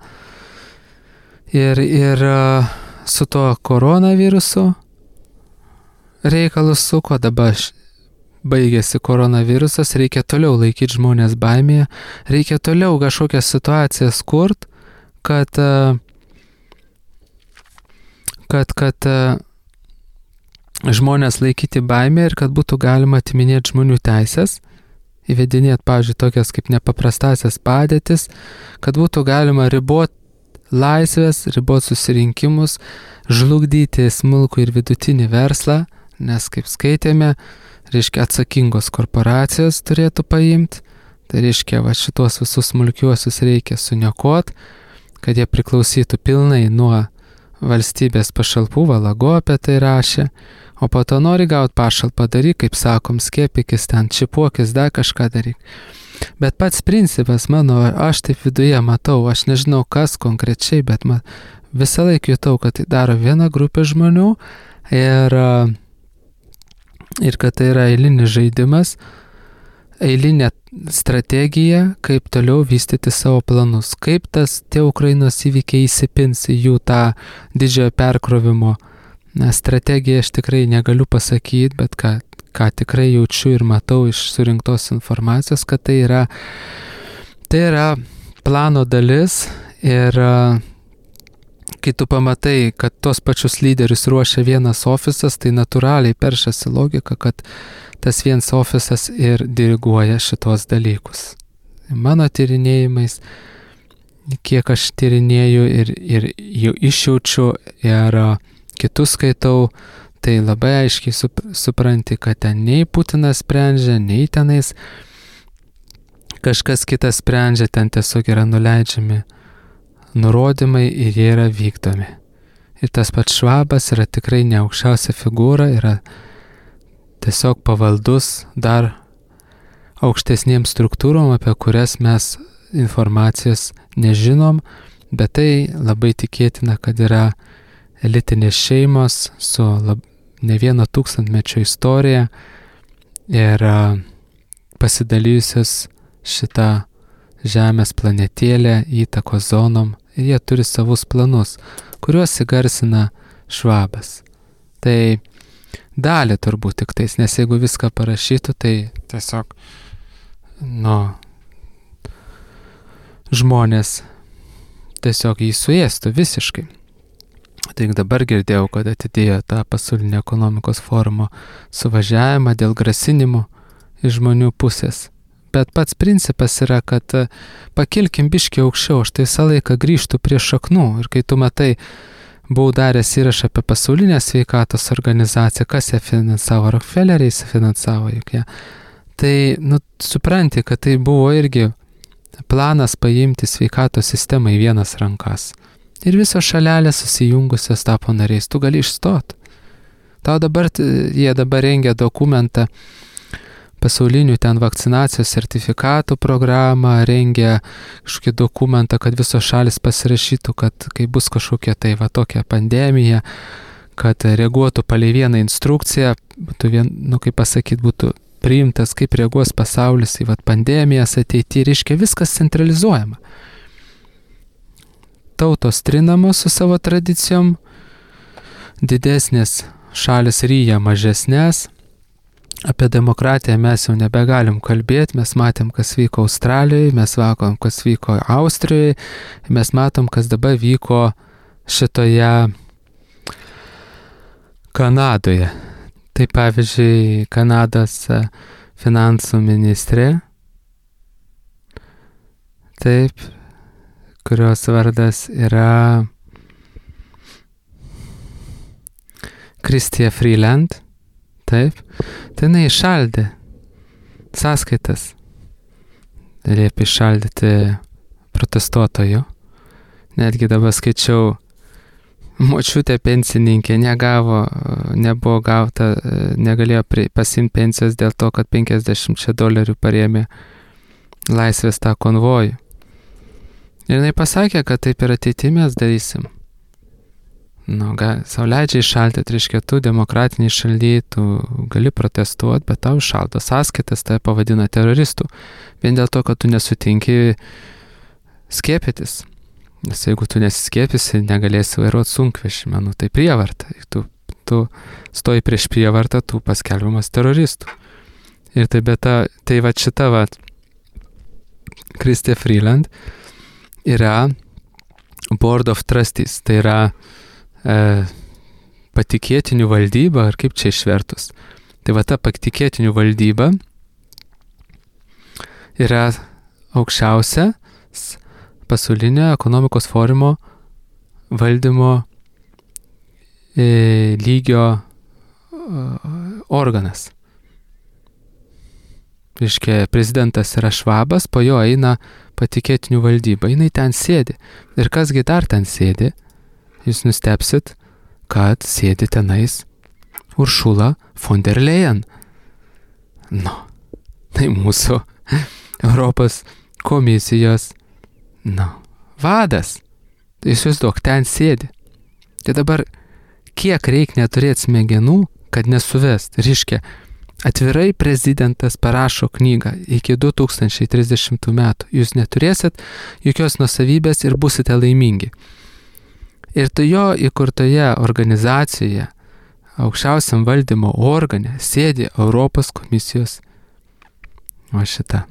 A: ir, ir su to koronavirusu reikalus suko, dabar baigėsi koronavirusas, reikia toliau laikyti žmonės baimėje, reikia toliau kažkokias situacijas kurt, kad, kad, kad žmonės laikyti baimę ir kad būtų galima atiminėti žmonių teisės, įvedinėti, pavyzdžiui, tokias kaip nepaprastasias padėtis, kad būtų galima riboti laisvės, riboti susirinkimus, žlugdyti smulkų ir vidutinį verslą, nes, kaip skaitėme, reiškia atsakingos korporacijos turėtų paimti, tai reiškia, va šitos visus smulkiuosius reikia suniokot, kad jie priklausytų pilnai nuo valstybės pašalpų, Valago apie tai rašė, o po to nori gauti pašalpą, daryk, kaip sakom, skiepykis ten, čipuokis, dar kažką daryk. Bet pats principas mano, aš taip viduje matau, aš nežinau kas konkrečiai, bet man visą laiką jutau, kad tai daro viena grupė žmonių ir, ir kad tai yra eilinis žaidimas, eilinė strategija, kaip toliau vystyti savo planus, kaip tas tie Ukrainos įvykiai įsipins į jų tą didžiojo perkrovimo strategiją, aš tikrai negaliu pasakyti, bet ką, ką tikrai jaučiu ir matau iš surinktos informacijos, kad tai yra, tai yra plano dalis ir kai tu pamatai, kad tos pačius lyderius ruošia vienas ofisas, tai natūraliai peršasi logika, kad tas vienas ofisas ir diriguoja šitos dalykus. Mano tyrinėjimais, kiek aš tyrinėju ir, ir jau išjaučiu ir kitus skaitau, tai labai aiškiai sup, supranti, kad ten nei Putinas sprendžia, nei tenais kažkas kitas sprendžia, ten tiesiog yra nuleidžiami nurodymai ir jie yra vykdomi. Ir tas pats Švabas yra tikrai ne aukščiausia figūra, yra tiesiog pavaldus dar aukštesniems struktūrom, apie kurias mes informacijos nežinom, bet tai labai tikėtina, kad yra elitinės šeimos su lab, ne vieno tūkstantmečio istorija ir pasidalijusios šitą Žemės planetėlę įtakos zonom ir jie turi savus planus, kuriuos įgarsina Švabas. Tai dalį turbūt tik tais, nes jeigu viską parašytų, tai tiesiog, nu, žmonės tiesiog jį suėstų visiškai. Tik dabar girdėjau, kad atidėjo tą pasaulinio ekonomikos forumo suvažiavimą dėl grasinimų iš žmonių pusės. Bet pats principas yra, kad pakilkim biškį aukščiau, aš tai visą laiką grįžtų prie šaknų. Ir kai tu matai, buvau daręs įrašą apie pasaulinę sveikatos organizaciją, kas ją finansavo, Rockefelleriai finansavo juk ją. Tai, nu, supranti, kad tai buvo irgi planas paimti sveikatos sistemą į vienas rankas. Ir visos šalelės susijungusios tapo nariais, tu gali išstot. Tau dabar, jie dabar rengia dokumentą, pasaulinių ten vakcinacijos sertifikatų programą, rengia kažkokį dokumentą, kad visos šalis pasirašytų, kad kai bus kažkokia tai va tokia pandemija, kad reaguotų palei vieną instrukciją, būtų vien, nu kaip pasakyti, būtų priimtas, kaip reaguos pasaulis į va pandemijas ateityje, reiškia viskas centralizuojama. Tautos trinamos su savo tradicijom, didesnės šalis ryja mažesnės. Apie demokratiją mes jau nebegalim kalbėti, mes matėm, kas vyko Australijoje, mes matom, kas vyko Austrijoje, mes matom, kas dabar vyko šitoje Kanadoje. Tai pavyzdžiui, Kanados finansų ministrė, taip, kurios vardas yra Chrystia Freeland, taip, tai jinai išaldė sąskaitas, liepė išaldyti protestuotojų. Netgi dabar skaičiau, močiutė pensininkė negavo, nebuvo gauta, negalėjo pasiimti pensijos dėl to, kad penkiasdešimt dolerių parėmė laisvės tą konvojų. Ir jinai pasakė, kad taip ir ateityje mes darysim. Nu, ga, sau leidžia iššalti, tai reiškia, tu demokratiniai šalyje, tu gali protestuoti, bet tau iššaldo sąskaitas, tai pavadina teroristų. Vien dėl to, kad tu nesutinki skiepytis. Nes jeigu tu nesiskiepysi, negalėsi vairuoti sunkvežimį, nu tai prievarta. Tu, tu stoji prieš prievartą, tu paskelbiamas teroristų. Ir tai beta, tai va šita va Chrystia Freeland yra Board of Trustees, tai yra e, patikėtinių valdyba, ar kaip čia išvertus. Tai va ta patikėtinių valdyba yra aukščiausia pasaulinio ekonomikos forumo valdymo e, lygio e, organas. Reiškia, prezidentas yra Švabas, po jo eina patikėtinių valdyba, jinai ten sėdi. Ir kasgi dar ten sėdi? Jūs nustepsit, kad sėdi tenais Uršula von der Leyen. Nu, tai mūsų Europos komisijos, nu, vadas. Tai jūs įsivaizduok, ten sėdi. Tai dabar kiek reikia neturėti smegenų, kad nesuvest. Reiškia, atvirai prezidentas parašo knygą iki du tūkstančiai trisdešimtų metų. Jūs neturėsit jokios nuosavybės ir busite laimingi. Ir tu jo įkurtoje organizacijoje, aukščiausiam valdymo organe, sėdi Europos komisijos, o šita,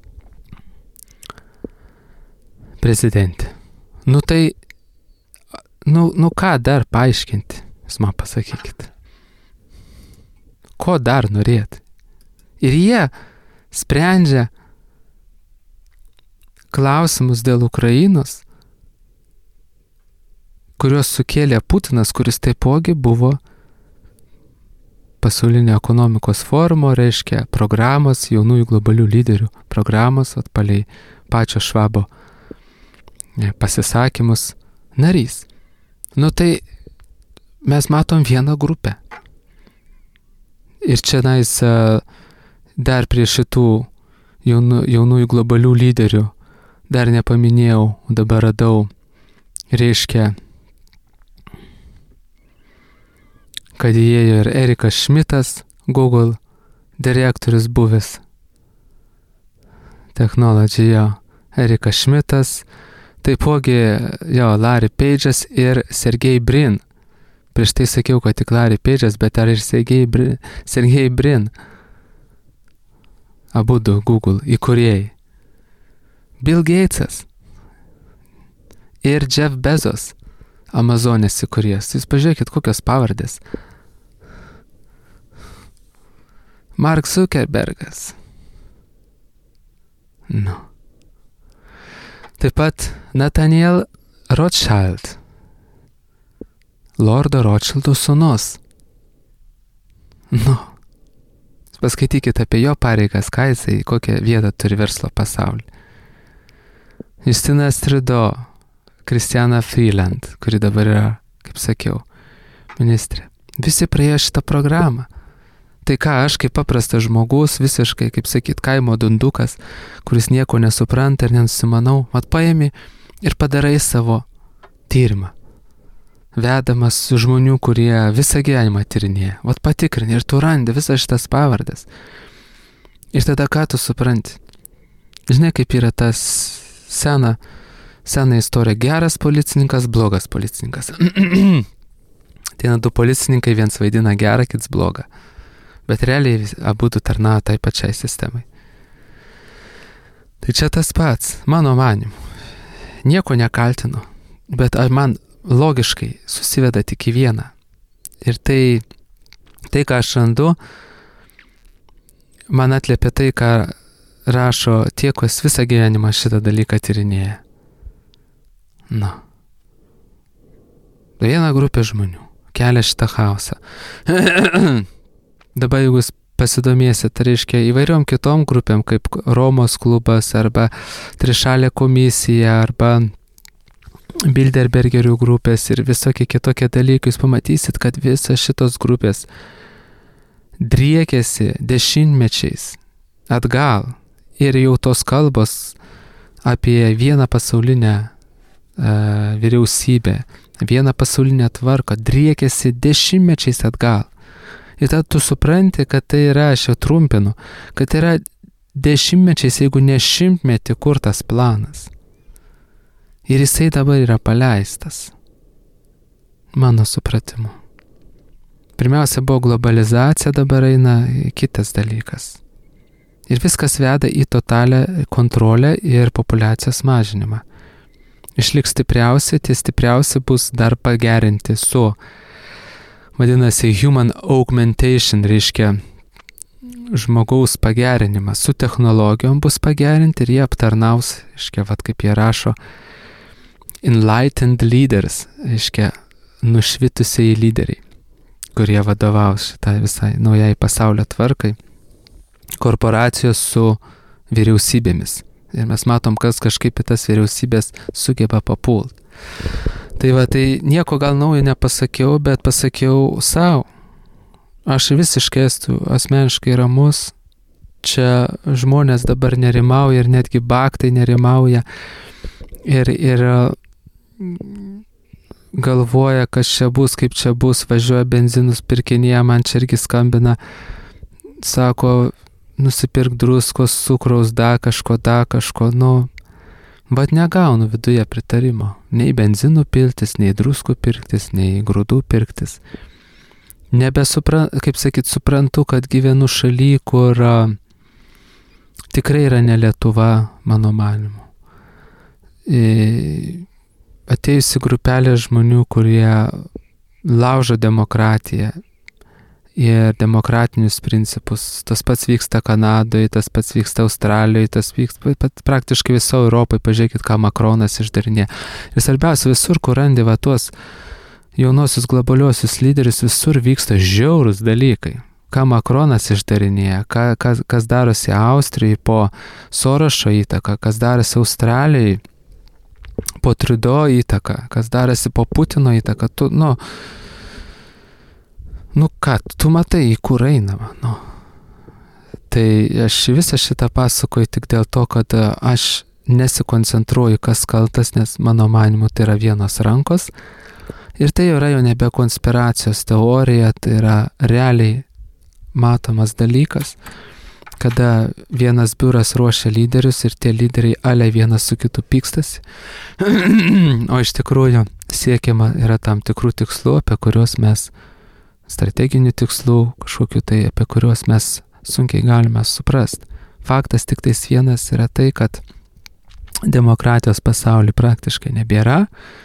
A: prezidentė. Nu tai, nu, nu ką dar paaiškinti, jūs man pasakykit. Ko dar norėt? Ir jie sprendžia klausimus dėl Ukrainos, kuriuos sukėlė Putinas, kuris taipogi buvo pasaulinio ekonomikos forumo, reiškia programos, jaunųjų globalių lyderių programos, atpaliai pačio Švabo pasisakymus narys. Nu tai mes matom vieną grupę. Ir čia nais dar prie šitų jaunų, jaunųjų globalių lyderių dar nepaminėjau, dabar radau, reiškia, kad įėjo ir Erikas Šmitas, Google direktorius buvęs. Technology, jo, Erikas Šmitas, taipogi, jo, Larry Page'as ir Sergey Brin. Prieš tai sakiau, kad tik Larry Page'as, bet ar ir Sergey Brin, Sergey Brin. Abudu Google įkūrėjai. Bill Gatesas ir Jeff Bezos, Amazonės įkūrėjas. Jūs pažiūrėkit, kokios pavardės. Mark Zuckerbergas. Nu. Taip pat Nathaniel Rothschild. Lordo Rothschildo sūnus. Nu. Paskaitykite apie jo pareigas, ką jisai, kokią vietą turi verslo pasaulyje. Justinas Trudeau, Christiana Freeland, kuri dabar yra, kaip sakiau, ministrė. Visi praėjo šitą programą. Tai ką aš kaip paprastas žmogus, visiškai, kaip sakyt, kaimo dundukas, kuris nieko nesupranta ir nenusimanau, mat paimi ir padarai savo tyrimą. Vedamas su žmonių, kurie visą gyvenimą tyrinėja. Vat patikrini ir tu randi visas šitas pavardės. Ir tada ką tu supranti? Žinai, kaip yra tas sena, sena istorija. Geras policininkas, blogas policininkas. Tai du policininkai, viens vaidina gerą, kits blogą. Bet realiai abudu tarnauja tai pačiai sistemai. Tai čia tas pats, mano manimu. Nieko nekaltinu, bet man logiškai susiveda tik į vieną. Ir tai, tai ką aš randu, man atliepia tai, ką rašo tie, kas visą gyvenimą šitą dalyką tyrinėja. Na. Viena grupė žmonių kelia šitą chaosą. Dabar jeigu jūs pasidomėsit, tai reiškia įvairiom kitom grupėm, kaip Romos klubas, arba trišalė komisija, arba Bilderbergerių grupės ir visokie kitokie dalykai, jūs pamatysit, kad visas šitos grupės driekėsi dešimtmečiais atgal ir jau tos kalbos apie vieną pasaulinę uh, vyriausybę, vieną pasaulinę tvarką driekėsi dešimtmečiais atgal. Ir tada tu supranti, kad tai yra, aš jau trumpinu, kad tai yra dešimtmečiais, jeigu ne šimtmetį kurtas planas. Ir jisai dabar yra paleistas. Mano supratimu. Pirmiausia buvo globalizacija, dabar eina kitas dalykas. Ir viskas veda į totalią kontrolę ir populiacijos mažinimą. Išliks stipriausi, tie stipriausi bus dar pagerinti su, vadinasi, human augmentation, reiškia žmogaus pagerinimas. Su technologijom bus pagerinti ir jie aptarnaus, reiškia, vat kaip jie rašo, enlightened leaders, reiškia, nušvitusiai lyderiai, kurie vadovaus šitai visai naujai pasaulio tvarkai, korporacijos su vyriausybėmis. Ir mes matom, kas kažkaip į tas vyriausybės sugeba papult. Tai va, tai nieko gal naujo nepasakiau, bet pasakiau savo. Aš visiškai esu asmeniškai ramus. Čia žmonės dabar nerimauja ir netgi baktai nerimauja. Ir, ir galvoja, kas čia bus, kaip čia bus, važiuoja benzinus pirkinėje, man čia irgi skambina, sako, nusipirk druskos, cukraus, da kažko, da kažko, nu, bet negaunu viduje pritarimo. Nei benzinų piltis, nei druskų pirktis, nei grūdų pirktis. Nebesuprantu, kaip sakyt, suprantu, kad gyvenu šaly, kur a, tikrai yra ne Lietuva, mano manimu. E, atėjusi grupelė žmonių, kurie laužo demokratiją ir demokratinius principus. Tas pats vyksta Kanadoje, tas pats vyksta Australijoje, tas vyksta pat praktiškai viso Europoje. Pažiūrėkit, ką Makronas išdarinė. Ir svarbiausia, visur, kur randi va tuos jaunosius globaliuosius lyderius, visur vyksta žiaurūs dalykai. Ką Makronas išdarinėja, ką, kas, kas darosi Austrijai po Sorošo įtaka, kas darosi Australijai po Trudeau įtaka, kas darosi po Putino įtaka. Tu, nu, Nu ką, tu matai, į kur einama, nu. Tai aš visą šitą pasakoju tik dėl to, kad aš nesikoncentruoju, kas kaltas, nes mano manimu tai yra vienos rankos. Ir tai yra jau nebe konspiracijos teorija, tai yra realiai matomas dalykas, kada vienas biuras ruošia lyderius ir tie lyderiai ale vienas su kitu pykstasi. O iš tikrųjų siekiama yra tam tikrų tikslų, apie kuriuos mes, strateginių tikslų, kažkokių tai, apie kuriuos mes sunkiai galime suprasti. Faktas tik tais vienas yra tai, kad demokratijos pasaulyje praktiškai nebėra.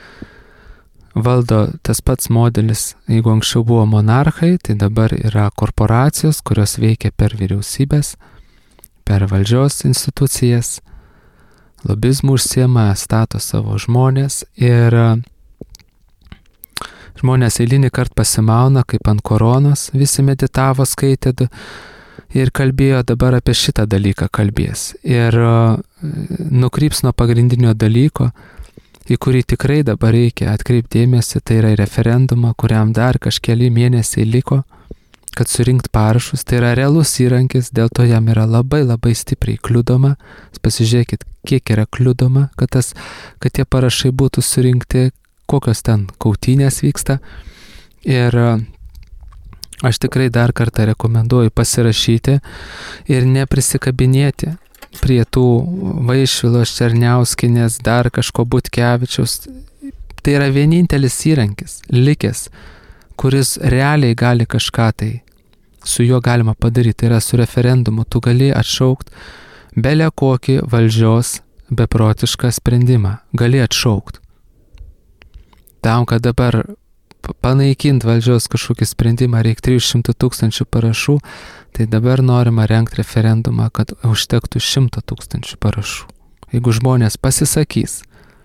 A: Valdo tas pats modelis, jeigu anksčiau buvo monarchai, tai dabar yra korporacijos, kurios veikia per vyriausybės, per valdžios institucijas, lobizmų užsiema, stato savo žmonės ir žmonės eilinį kartą pasimauna, kaip ant koronos, visi meditavo, skaitė ir kalbėjo, dabar apie šitą dalyką kalbės. Ir nukryps nuo pagrindinio dalyko, į kurį tikrai dabar reikia atkreipti dėmesį, tai yra referendumą, kuriam dar kažkeli mėnesiai liko, kad surinkt parašus. Tai yra realus įrankis, dėl to jam yra labai labai stipriai kliudoma. Pasižiūrėkit, kiek yra kliudoma, kad, tas, kad tie parašai būtų surinkti, kokios ten kautynės vyksta. Ir aš tikrai dar kartą rekomenduoju pasirašyti ir neprisikabinėti prie tų Vaišvilos, Černiauskinės, dar kažko Butkevičiaus. Tai yra vienintelis įrankis, likęs, kuris realiai gali kažką tai su juo galima padaryti. Tai yra su referendumu. Tu gali atšaukti belę kokį valdžios beprotišką sprendimą. Gali atšaukti. Tam, kad dabar panaikinti valdžios kažkokį sprendimą reikia trijų šimtų tūkstančių parašų, tai dabar norima rengti referendumą, kad užtektų šimto tūkstančių parašų. Jeigu žmonės pasisakys,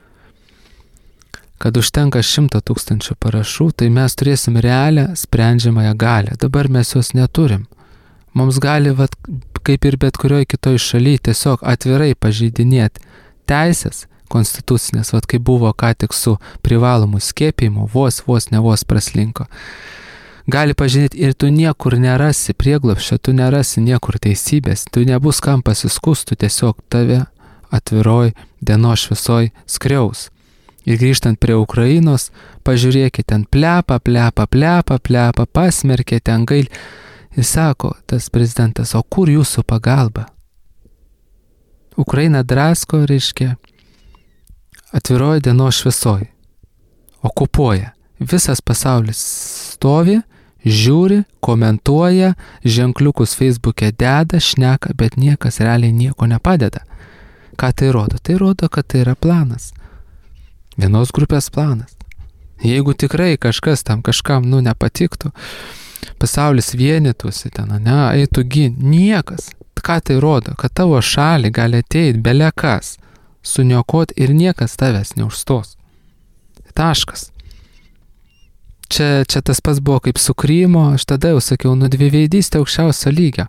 A: kad užtenka šimto tūkstančių parašų, tai mes turėsim realią sprendžiamąją galią. Dabar mes jos neturim. Mums gali, vat, kaip ir bet kurioje kitoje šalyje, tiesiog atvirai pažeidinėti teisės konstitucinės, vat kaip buvo ką tik su privalomu skiepijimu, vos, vos, ne vos praslinko. Gali pažinėti ir tu niekur nerasi prieglobsčio, tu nerasi niekur teisybės, tu nebus kam pasiskust, tu tiesiog tave atviroj dienos šviesoj skriaus. Ir grįžtant prie Ukrainos, pažiūrėkit, ten plepa, plepa, plepa, plepa, pasmerkė, ten gail. Ir sako tas prezidentas, o kur jūsų pagalba? Ukraina drasko, reiškia, atviroji dienos šviesoj, okupuoja. Visas pasaulis stovi, žiūri, komentuoja, ženkliukus Facebook'e deda, šneka, bet niekas realiai nieko nepadeda. Ką tai rodo? Tai rodo, kad tai yra planas. Vienos grupės planas. Jeigu tikrai kažkas tam kažkam, nu, nepatiktų, pasaulis vienytųsi ten, ne, eitų gin, niekas. Ką tai rodo? Kad tavo šalį gali ateiti belekas, suniokot ir niekas tavęs neužstos. Taškas. Čia, čia tas pats buvo kaip su Krymo, aš tada jau sakiau, nu dviveidystė aukščiausio lygio.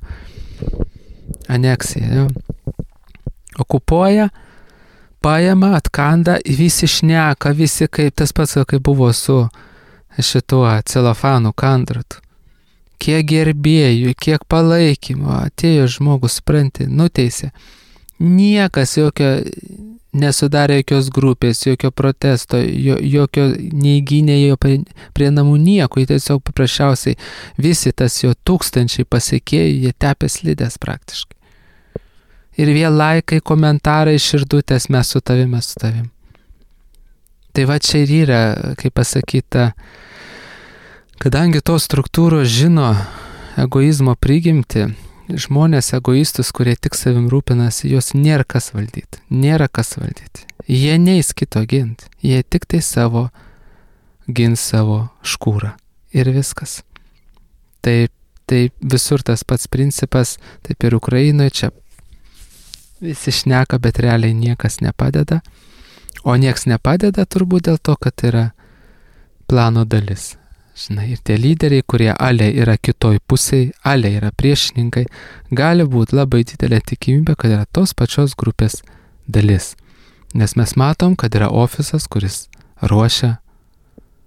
A: Aneksija, jau. Okupuoja, paima, atkanda, visi šneka, visi kaip tas pats, kaip buvo su šituo celofanu kandratu. Kiek gerbėjų, kiek palaikymo, atėjo žmogus, supranti, nuteisė. Niekas jokio nesudarė jokios grupės, jokio protesto, jo, jokio neįgynė jo prie, prie namų nieko, jie tiesiog paprasčiausiai visi tas jo tūkstančiai pasiekėjų, jie tepė slidės praktiškai. Ir vėl laikai, komentarai, širdutės, mes su tavim, mes su tavim. Tai va čia ir yra, kaip pasakyta, kadangi tos struktūros žino egoizmo prigimtį, žmonės egoistus, kurie tik savim rūpinasi, jos nėra kas valdyti. Nėra kas valdyti. Jie neis kito ginti. Jie tik tai savo gins savo škūrą. Ir viskas. Taip, taip visur tas pats principas, taip ir Ukrainoje čia visi šneka, bet realiai niekas nepadeda. O nieks nepadeda turbūt dėl to, kad yra plano dalis. Žinai, ir tie lyderiai, kurie ale yra kitoj pusėje, ale yra priešininkai, gali būti labai didelė tikimybė, kad yra tos pačios grupės dalis. Nes mes matom, kad yra ofisas, kuris ruošia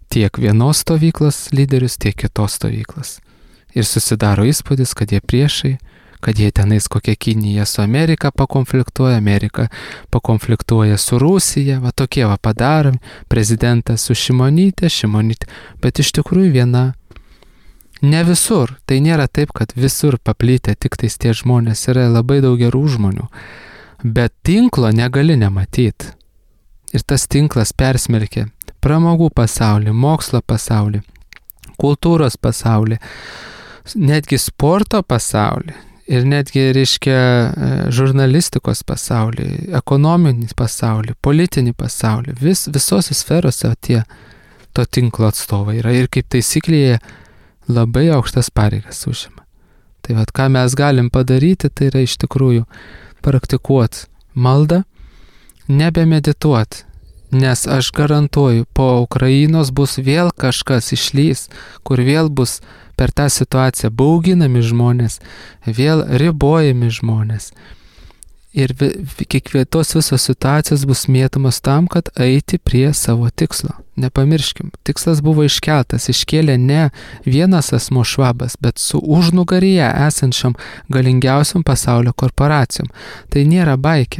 A: tiek vienos stovyklos lyderius, tiek kitos stovyklos. Ir susidaro įspūdis, kad jie priešai, kad jie tenais kokia Kinija su Amerika pakonfliktuoja, Amerika pakonfliktuoja su Rusija, va tokie va padaromi, prezidentas su Šimonytė, Šimonytė, bet iš tikrųjų viena. Ne visur, tai nėra taip, kad visur paplytę tik tais tie žmonės, yra labai daug gerų žmonių, bet tinklo negali nematyti. Ir tas tinklas persmelkė pramogų pasaulį, mokslo pasaulį, kultūros pasaulį, netgi sporto pasaulį ir netgi, reiškia, žurnalistikos pasaulį, ekonominį pasaulį, politinį pasaulį. Vis, visose sferose tie to tinklo atstovai yra ir kaip taisyklėje labai aukštas pareigas užima. Tai vad, ką mes galim padaryti, tai yra iš tikrųjų praktikuoti maldą, nebemedituoti, nes aš garantuoju, po Ukrainos bus vėl kažkas išlys, kur vėl bus per tą situaciją bauginami žmonės, vėl ribojami žmonės. Ir kiekvienos visos situacijos bus mėtomos tam, kad eiti prie savo tikslo. Nepamirškim, tikslas buvo iškeltas, iškėlė ne vienas asmo Švabas, bet su užnugaryje esančiam galingiausiam pasaulio korporacijom. Tai nėra baikė.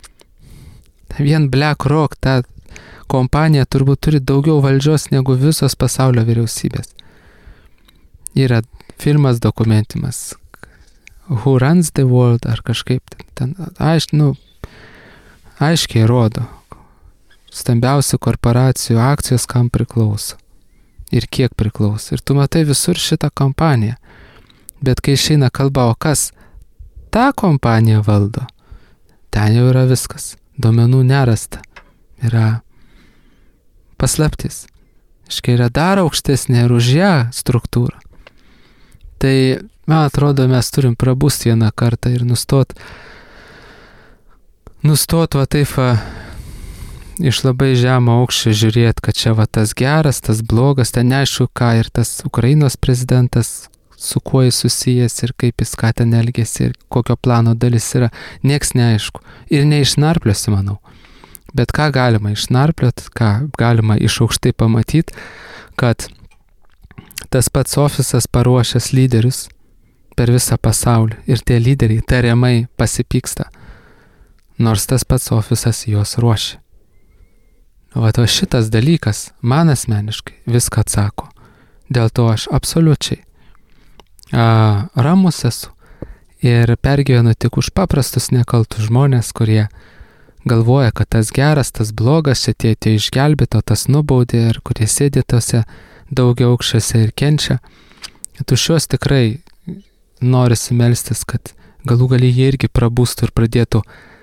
A: Vien BlackRock, ta kompanija turbūt turi daugiau valdžios negu visos pasaulio vyriausybės. Yra filmas dokumentimas Who Runs the World ar kažkaip ten, aiš, nu, aiškiai rodo stambiausių korporacijų akcijos kam priklauso ir kiek priklauso. Ir tu matai visur šitą kompaniją. Bet kai išeina kalba, o kas tą kompaniją valdo, ten jau yra viskas. Duomenų nerasta. Yra paslaptis. Iškai yra dar aukštesnė ir už ją struktūra. Tai, man atrodo, mes turim prabusti vieną kartą ir nustot, nustot va taip va, iš labai žemo aukščio žiūrėti, kad čia va tas geras, tas blogas, ten neaišku ką ir tas Ukrainos prezidentas, su kuo jis susijęs ir kaip jis ką ten elgėsi ir kokio plano dalis yra, nieks neaišku. Ir neišnarpliuosi, manau. Bet ką galima išnarpliot, ką galima iš aukštai pamatyti, kad tas pats ofisas paruošęs lyderius per visą pasaulį ir tie lyderiai tariamai pasipyksta, nors tas pats ofisas juos ruošia. O to šitas dalykas man asmeniškai viską atsako. Dėl to aš absoliučiai a, ramus esu ir pergyvenu tik už paprastus nekaltus žmonės, kurie galvoja, kad tas geras, tas blogas, čia tie, tie išgelbėto, tas nubaudė ir kurie sėdi tose daugia aukščiuose ir kenčia. Tu šios tikrai norisi melstis, kad galų gali jie irgi prabūstų ir pradėtų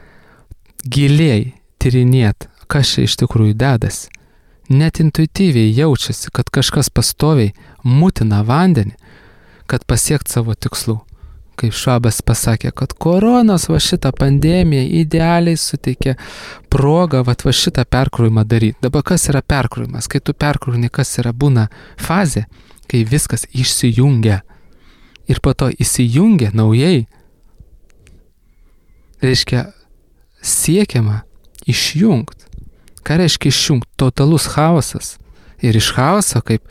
A: giliai tyrinėti, kas čia iš tikrųjų dedasi. Net intuityviai jaučiasi, kad kažkas pastoviai mutina vandenį, kad pasiekt savo tikslų. Kaip Švabas pasakė, kad koronos va šitą pandemiją idealiai suteikė progą va, va šitą perkrovimą daryti. Dabar kas yra perkrovimas? Kai tu perkrovini, kas yra būna fazė, kai viskas išsijungia ir po to įsijungia naujai. Reiškia, siekiama išjungti. Ką reiškia išjungti? Totalus chaosas. Ir iš chaoso, kaip,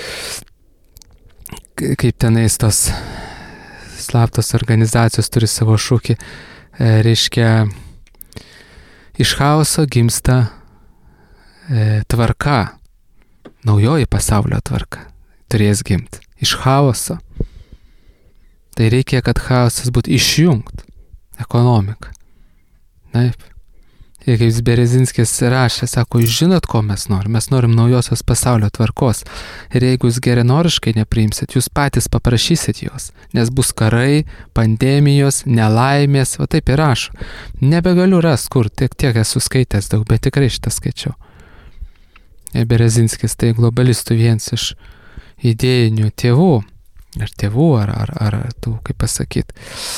A: kaip tenais tos slaptos organizacijos turi savo šūkį, e, reiškia, iš chaoso gimsta e, tvarka, naujoji pasaulio tvarka turės gimti. Iš chaoso. Tai reikia, kad chaosas būtų išjungt ekonomiką. Taip. Ir kaip Berezinskis rašė, sako, jūs žinot, ko mes norim? Mes norim naujosios pasaulio tvarkos. Ir jeigu jūs geranoriškai nepriimsit, jūs patys paprašysit jos. Nes bus karai, pandemijos, nelaimės, va taip ir rašo. Nebegaliu rast, kur, tiek, tiek esu skaitęs daug, bet tikrai šitą skaičiau. Ir Berezinskis tai globalistų vienas iš idėjinių tėvų. Ar tėvų, ar, ar, ar tų, kaip pasakyti,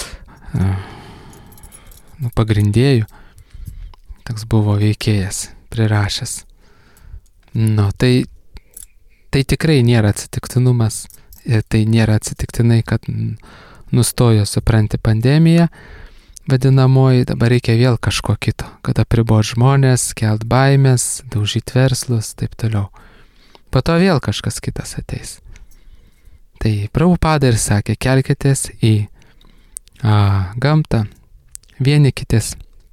A: nu, pagrindėjų. Toks buvo veikėjas, prirašęs. Nu, tai, tai tikrai nėra atsitiktinumas. Ir tai nėra atsitiktinai, kad nustojo, supranti, pandemija. Vadinamoji, dabar reikia vėl kažko kito. Kad apribot žmonės, kelt baimės, daužyti verslus, taip toliau. po to vėl kažkas kitas ateis. Tai Prabhupada ir sakė, kelkitės į a, gamtą, vienykitės,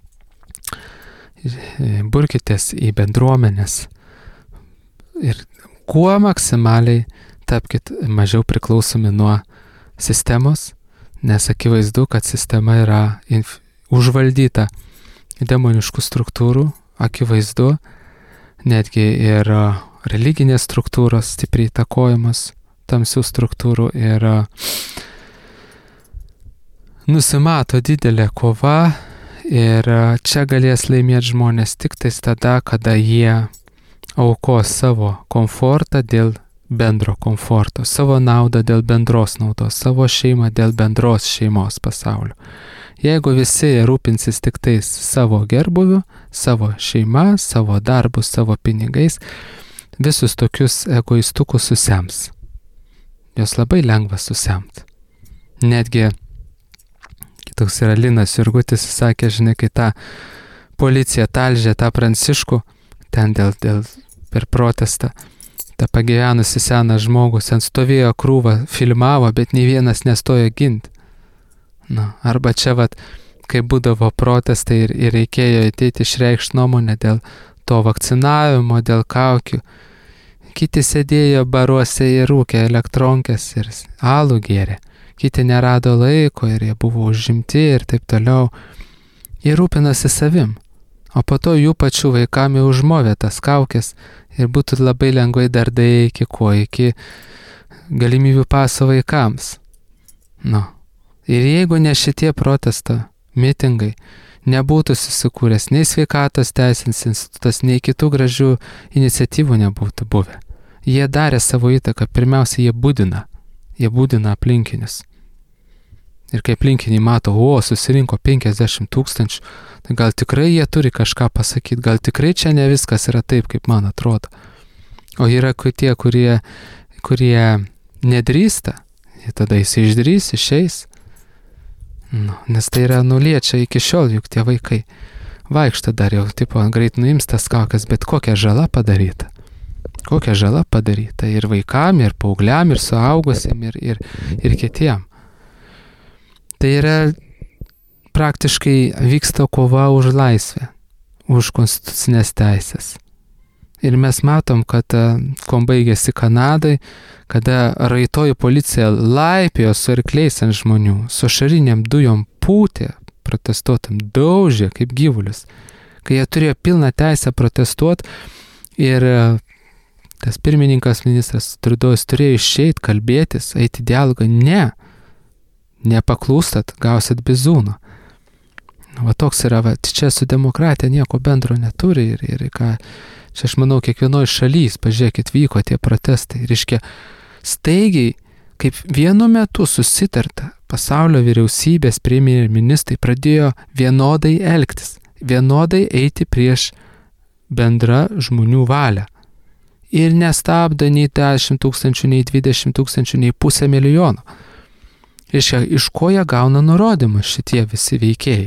A: burkitės į bendruomenės ir kuo maksimaliai tapkit mažiau priklausomi nuo sistemos, nes akivaizdu, kad sistema yra inf- užvaldyta demoniškų struktūrų, akivaizdu, netgi ir religinės struktūros stipriai įtakojamos tamsių struktūrų ir nusimato didelė kova ir čia galės laimėti žmonės tik tais tada, kada jie aukos savo komfortą dėl bendro komforto, savo naudą dėl bendros naudos, savo šeimą dėl bendros šeimos pasaulio. Jeigu visi rūpinsis tik tais savo gerbuviu, savo šeima, savo darbu, savo pinigais, visus tokius egoistukus susems. Jos labai lengva susemti. Netgi toks yra Linas Jurgutis, sakė, žinai, kai ta policija talžė tą Pranciškų, ten dėl, dėl per protestą, ta pagyvenusi senas žmogus, ten stovėjo krūva, filmavo, bet nei vienas nestojo ginti. Na, arba čia vat, kai būdavo protestai ir, ir reikėjo ateiti išreikšti nuomonę dėl to vakcinavimo, dėl kaukių. Kiti sėdėjo baruose ir rūkė elektronkės ir alų gėrė. Kiti nerado laiko ir jie buvo užimti ir taip toliau. Jie rūpinasi savim, o po to jų pačių vaikami užmovė tas kaukės ir būtų labai lengvai dardai iki ko, iki galimybių paso vaikams. Nu. Ir jeigu ne šitie protesto mitingai, nebūtų susikūręs nei sveikatos teisės institutas, nei kitų gražių iniciatyvų nebūtų buvę. Jie darė savo įtaką, pirmiausia, jie būdina, jie būdina aplinkinius. Ir kai aplinkiniai mato, o, susirinko penkiasdešimt tūkstančių, tai gal tikrai jie turi kažką pasakyti, gal tikrai čia ne viskas yra taip, kaip man atrodo. O yra tie, kurie, kurie nedrįsta, tada jis išdrys, išeis. Nu, nes tai yra nuliečia iki šiol, juk tie vaikai vaikšta dar jau, tipo, greit nuims tas kaukas, bet kokia žala padaryta. Kokia žala padaryta ir vaikam, ir paaugliam, ir suaugusiam, ir, ir, ir kitiem. Tai yra praktiškai vyksta kova už laisvę, už konstitucinės teisės. Ir mes matom, kad kuom baigėsi Kanadai, kada raitoji policija laipėjo su arkliais ant žmonių, su ašariniam dujom pūtė, protestuotam daužė kaip gyvulius, kai jie turėjo pilną teisę protestuoti ir tas pirmininkas ministras Trudojus turėjo išeiti, kalbėtis, eiti į dialogą. Ne, nepaklūstat, gausit bizūną. Va toks yra, va, čia su demokratija nieko bendro neturi ir, ir ką, čia aš manau kiekvienoje šalys, pažiūrėkit, vyko tie protestai. Reiškia, staigiai, kaip vienu metu susitarta, pasaulio vyriausybės premjerministrai pradėjo vienodai elgtis, vienodai eiti prieš bendrą žmonių valią. Ir nestabdo nei dešimt tūkstančių, nei dvidešimt tūkstančių, nei pusę milijono. Reiškia, iš ko jie gauna nurodymus šitie visi veikėjai.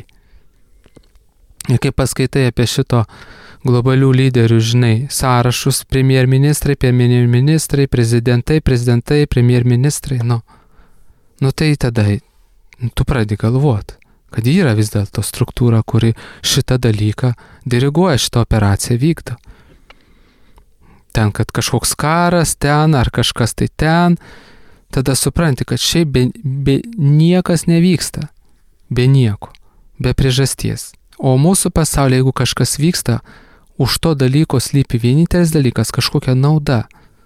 A: Ir kai paskaitai apie šito globalių lyderių, žinai, sąrašus, premjerministrai, premjerministrai, prezidentai, prezidentai, premjerministrai, nu, nu tai tada tu pradedi galvoti, kad yra vis dėlto struktūra, kuri šitą dalyką diriguoja, šitą operaciją vykdo. Ten, kad kažkoks karas ten, ar kažkas tai ten, tada supranti, kad šiaip be, be niekas nevyksta, be nieko, be priežasties. O mūsų pasaulyje, jeigu kažkas vyksta, už to dalyko slypi vienintelis dalykas, kažkokia nauda.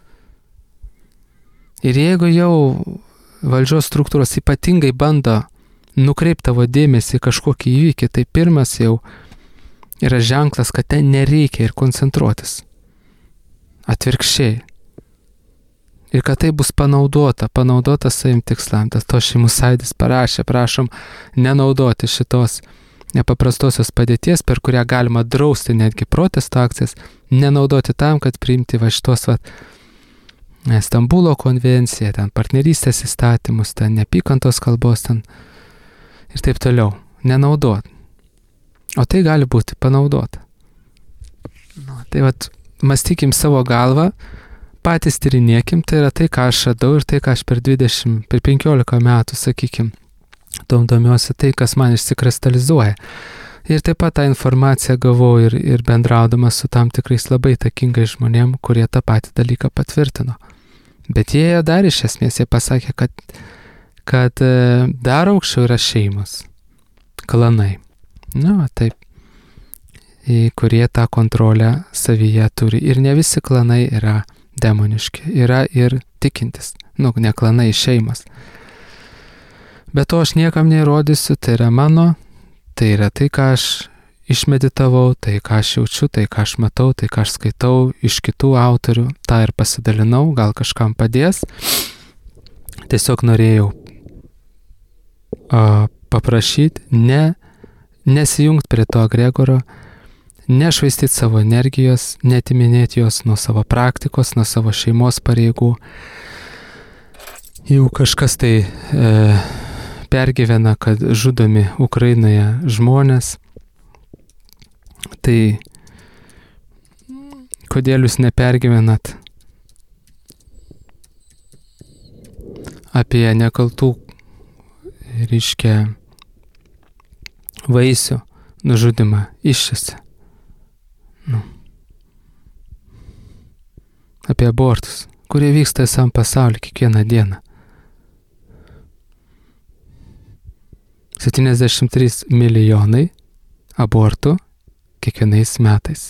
A: Ir jeigu jau valdžios struktūros ypatingai bando nukreipti tavo dėmesį į kažkokį įvykį, tai pirmas jau yra ženklas, kad ten nereikia ir koncentruotis. Atvirkščiai. Ir kad tai bus panaudota, panaudota savim tikslam. Dėl to Šeimų sąjūdis parašė, prašom nenaudoti šitos nepaprastosios padėties, per kurią galima drausti netgi protesto akcijas, nenaudoti tam, kad priimti va šitos va Stambulo konvenciją, ten partnerystės įstatymus, ten neapykantos kalbos, ten ir taip toliau. Nenaudoti. O tai gali būti panaudota. Nu, tai vat, mąstykim savo galvą, patys tyrinėkim, tai yra tai, ką aš radau ir tai, ką aš per dvidešimt, per penkiolika metų, sakykim, tom domiuosi, tai, kas man išsikristalizuoja. Ir taip pat tą informaciją gavau ir, ir bendraudamas su tam tikrais labai takingai žmonėm, kurie tą patį dalyką patvirtino. Bet jie dar iš esmės, jie pasakė, kad, kad dar aukščiau yra šeimos, klanai. Nu, taip, kurie tą kontrolę savyje turi. Ir ne visi klanai yra demoniški, yra ir tikintis, nu, ne klanai, šeimas. Bet to aš niekam neįrodysiu, tai yra mano, tai yra tai, ką aš išmeditavau, tai, ką aš jaučiu, tai, ką aš matau, tai, ką aš skaitau iš kitų autorių, tą ir pasidalinau, gal kažkam padės. Tiesiog norėjau uh, paprašyti, ne, nesijungti prie to egregoro, nešvaistyti savo energijos, netiminėti jos nuo savo praktikos, nuo savo šeimos pareigų. Jau kažkas tai e, pergyvena, kad žudomi Ukrainoje žmonės, tai kodėl jūs nepergyvenat apie nekaltų, reiškia, vaisių nužudimą iššiose? Nu. Apie abortus, kurie vyksta visam pasauliu kiekvieną dieną. septyniasdešimt trys milijonai abortų kiekvienais metais.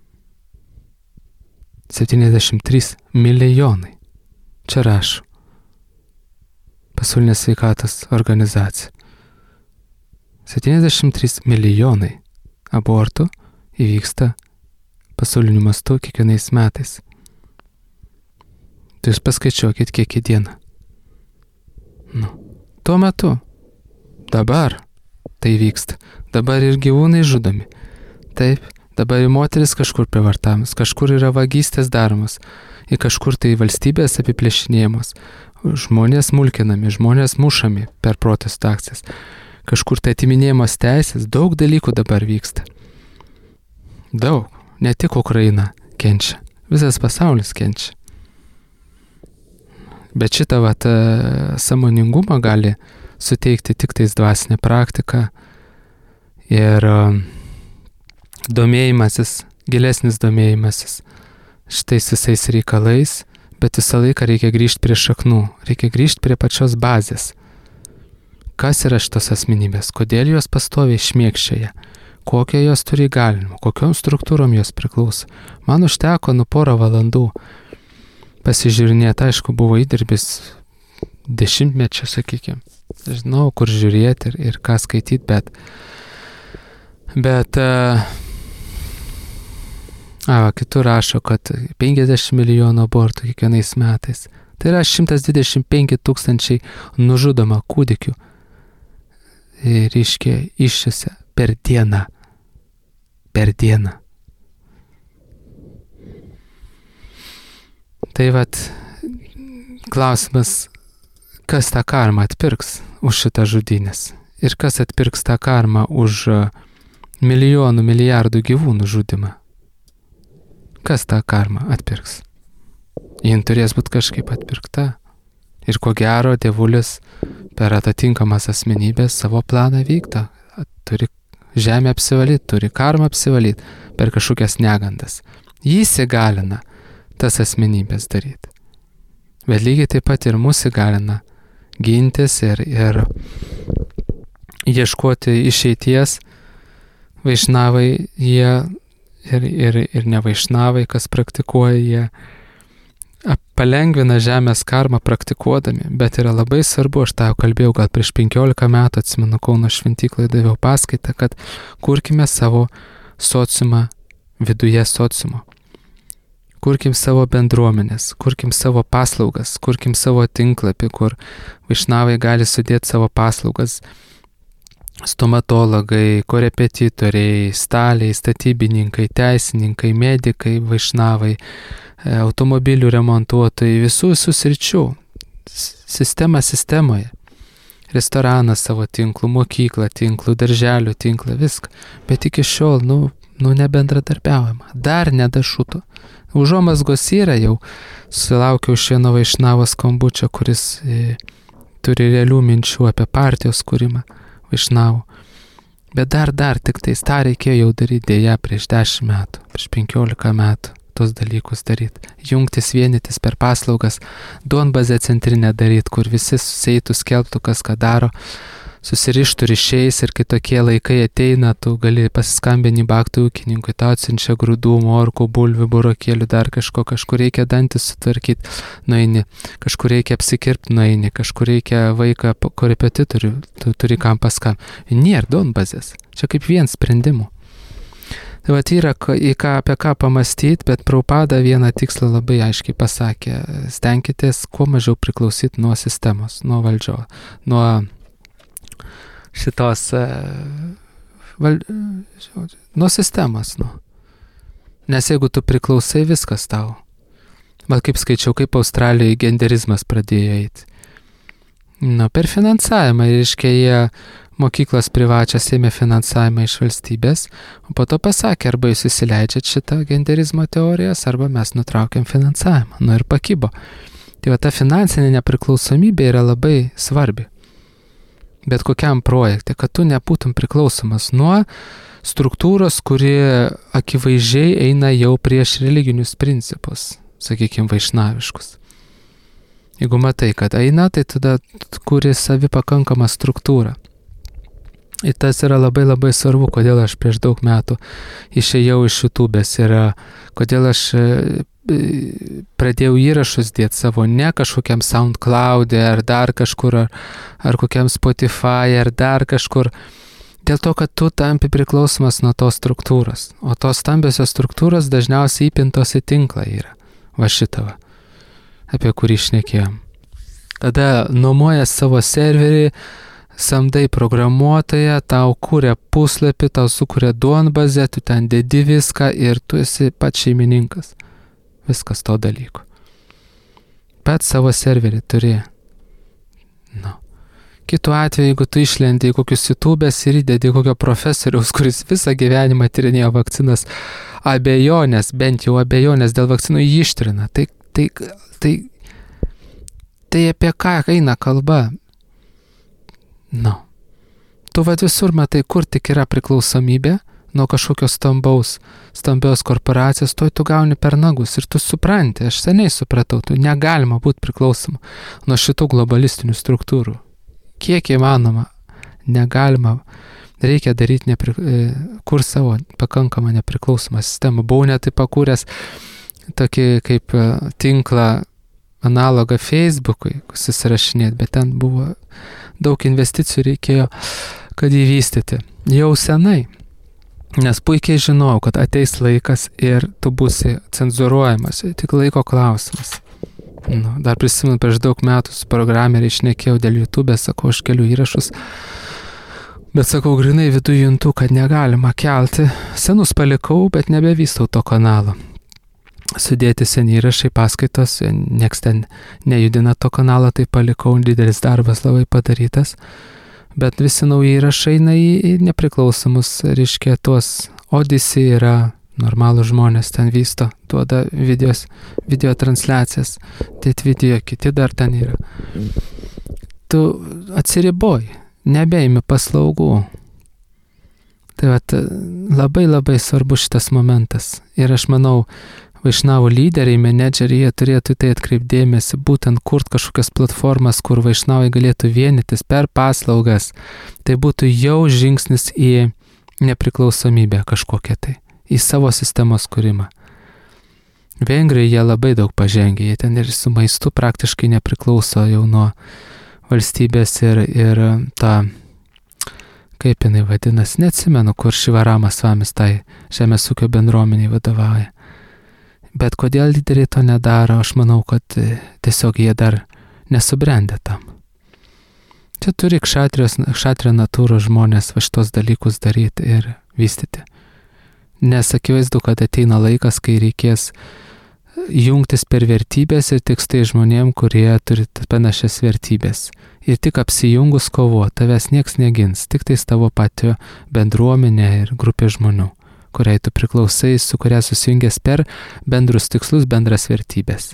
A: septyniasdešimt trys milijonai. Čia rašo Pasaulinė sveikatos organizacija. septyniasdešimt trys milijonai abortų įvyksta pasauliniu mastu kiekvienais metais. Tai jūs paskaičiuokit kiek į dieną. Nu, tuo metu, dabar tai vyksta. Dabar ir gyvūnai žudomi. Taip, dabar ir moteris kažkur prievartavimas, kažkur yra vagystės daromas, ir kažkur tai valstybės apiplėšinėjamos, žmonės mulkinami, žmonės mušami per protesto akcijas, kažkur tai atiminėjamos teisės, daug dalykų dabar vyksta. Daug, ne tik Ukraina kenčia, visas pasaulis kenčia. Bet šitą vat, sąmoningumą gali suteikti tik tais dvasinė praktika ir domėjimasis, gilesnis domėjimasis šitais visais reikalais, bet visą laiką reikia grįžti prie šaknų, reikia grįžti prie pačios bazės. Kas yra šitos asmenybės, kodėl jos pastoviai šmėkščioja, kokią jos turi įgalinimą, kokiom struktūrom jos priklauso. Man užteko nu porą valandų pasižiūrinėti, aišku, buvo įdirbis dešimtmečio, sakykime. Žinau, kur žiūrėti ir, ir ką skaityti, bet, bet uh, a, kitur rašo, kad penkiasdešimt milijonų abortų kiekvienais metais. Tai yra šimtas dvidešimt penki tūkstančiai nužudoma kūdikių, reiškia, iššiose per dieną. Per dieną. Tai vat, klausimas, kas tą karmą atpirks už šitą žudynės ir kas atpirks tą karmą už milijonų, milijardų gyvūnų žudymą. Kas tą karmą atpirks? Jin turės būti kažkaip atpirkta. Ir ko gero, dievulis per atitinkamas asmenybės savo planą vykdo. Turi žemę apsivalyti, turi karmą apsivalyti per kažkokias negandas. Jis įgalina tas asmenybės daryti. Bet lygiai taip pat ir mūsų įgalina gintis ir, ir ieškoti išeities. Vaišnavai jie ir, ir, ir ne vaišnavai, kas praktikuoja, jie palengvina žemės karmą praktikuodami, bet yra labai svarbu, aš tą jau kalbėjau gal prieš penkiolika metų, atsimenu, Kauno šventyklai daviau paskaitą, kad kurkime savo sociumą viduje sociumo. Kurkim savo bendruomenės, kurkim savo paslaugas, kurkim savo tinklapį, kur vaišnavai gali sudėti savo paslaugas. Stomatologai, korepetitoriai, staliai, statybininkai, teisininkai, medikai, vaišnavai, automobilių remontuotojai, visų visų sričių. Sistema sistemoje. Restoraną savo tinklų, mokyklą tinklų, darželių tinklą, viską. Bet iki šiol, nu, Nu, nebendradarbiaujama. Dar nedašuto. Užuomazgos yra jau. Sulaukiau iš vieno Vaišnavo skambučio, kuris e, turi realių minčių apie partijos kūrimą Vaišnavų. Bet dar, dar tik tais tą reikėjo jau daryti dėja prieš dešimt metų, prieš penkiolika metų tos dalykus daryti. Jungtis, vienytis per paslaugas, duonbazę centrinę daryti, kur visi suseitų, skelbtų, kas ką daro, susirištų ryšiais ir kai tokie laikai ateina, tu gali pasiskambinti baktų ūkininkui, tau atsiunčia grūdų, morkų, bulvių, burokėlių, dar kažko, kažkur reikia dantis sutvarkyti, nueini, kažkur reikia apsikirpti, nueini, kažkur reikia vaiką korepetitorių, tu turi kam paskambinti. Nėra duonbazės, čia kaip vien sprendimų. Tai vat yra į ką, apie ką pamastyti, bet Prabhupada vieną tikslą labai aiškiai pasakė, stenkitės kuo mažiau priklausyti nuo sistemos, nuo valdžio, nuo šitos val, nuo sistemos, nu. Nes jeigu tu priklausai, viskas tau. Bet kaip skaičiau, kaip Australijoje genderizmas pradėjo eiti. Nu, per finansavimą, reiškia, jie mokyklos privačias ėmė finansavimą iš valstybės, o po to pasakė, arba jūs įsileidžiat šitą genderizmo teorijas, arba mes nutraukiam finansavimą. Nu ir pakibo. Tai va ta finansinė nepriklausomybė yra labai svarbi. Bet kokiam projekte, kad tu nebūtum priklausomas nuo struktūros, kuri akivaizdžiai eina jau prieš religinius principus, sakykime, vaišnaviškus. Jeigu matai, kad eina, tai tada kuri savi pakankamą struktūrą. Ir tas yra labai labai svarbu, kodėl aš prieš daug metų išėjau iš YouTube'ės ir kodėl aš pradėjau įrašus dėti savo, ne kažkokiam SoundCloud'e ar dar kažkur, ar, ar kokiam Spotify, ar dar kažkur. Dėl to, kad tu tampi priklausomas nuo tos struktūros. O tos stambiosios struktūros dažniausiai įpintos į tinklą yra. Va šitą va, apie kurį šnekėjom. Tada nuomojas savo serverį, samdai programuotoją, tau kūrė puslapį, tau sukūrė duonbazę, tu ten dedi viską ir tu esi pats šeimininkas. Viskas to dalyko. Pats savo serverį turi. Nu. Kitu atveju, jeigu tu išlendi į kokius YouTube'es ir įdedi kokio profesoriaus, kuris visą gyvenimą tyrinėjo vakcinas, abejonės, bent jau abejonės dėl vakcinų jį ištrina. Tai, tai, tai, tai apie ką eina kalba? Nu. Tu vad visur matai, kur tik yra priklausomybė nuo kažkokios stambaus, stambios korporacijos, toj tu gauni per nagus ir tu supranti, aš seniai supratau, tu negalima būti priklausoma nuo šitų globalistinių struktūrų. Kiek įmanoma, negalima, reikia daryti, nepri, kur savo pakankamą nepriklausomą sistemą. Buvau netai pakūręs tokį kaip tinklą analogą Facebook'ui, susirašinėti, bet ten buvo daug investicijų reikėjo, kad įvystyti. Jau senai. Nes puikiai žinau, kad ateis laikas ir tu būsi cenzuruojamas, tik laiko klausimas. Nu, dar prisimenu, prieš daug metų su programeriai šnekėjau dėl YouTube, sakau, aš keliu įrašus, bet sakau, grinai viduje juntu, kad negalima kelti. Senus palikau, bet nebevystau to kanalo. Sudėti seni įrašai, paskaitos, nieks ten nejudina to kanalo, tai palikau, didelis darbas labai padarytas. Bet visi nauji įrašai eina į nepriklausomus, reiškia, tuos Odyssey yra normalų žmonės ten vysto, duoda videos, video transliacijas, tėt video, kiti dar ten yra. Tu atsiriboji, nebeimi paslaugų. Tai vat, labai labai svarbu šitas momentas. Ir aš manau, Vaišnavų lyderiai, menedžeriai, jie turėtų tai atkreipdėmėsi, būtent kurt kažkokias platformas, kur vaišnavai galėtų vienytis per paslaugas. Tai būtų jau žingsnis į nepriklausomybę kažkokią tai, į savo sistemos kūrimą. Vengrijai jie labai daug pažengė, jie ten ir su maistu praktiškai nepriklauso jau nuo valstybės ir, ir ta, kaip jinai vadinasi, neatsimenu, kur Šivaramas Svamis tai žemės ūkio bendruomeniai vadovauja. Bet kodėl lyderiai to nedaro, aš manau, kad tiesiog jie dar nesubrendę tam. Čia turi kšatrio natūros žmonės va šitos dalykus daryti ir vystyti. Nes akivaizdu, kad ateina laikas, kai reikės jungtis per vertybės ir tik tai žmonėm, kurie turi panašias vertybės. Ir tik apsijungus kovo, tavęs nieks negins, tik tai tavo patio bendruomenė ir grupė žmonių. kuriai tu priklausai, su kuria susijungęs per bendrus tikslus, bendras vertybės.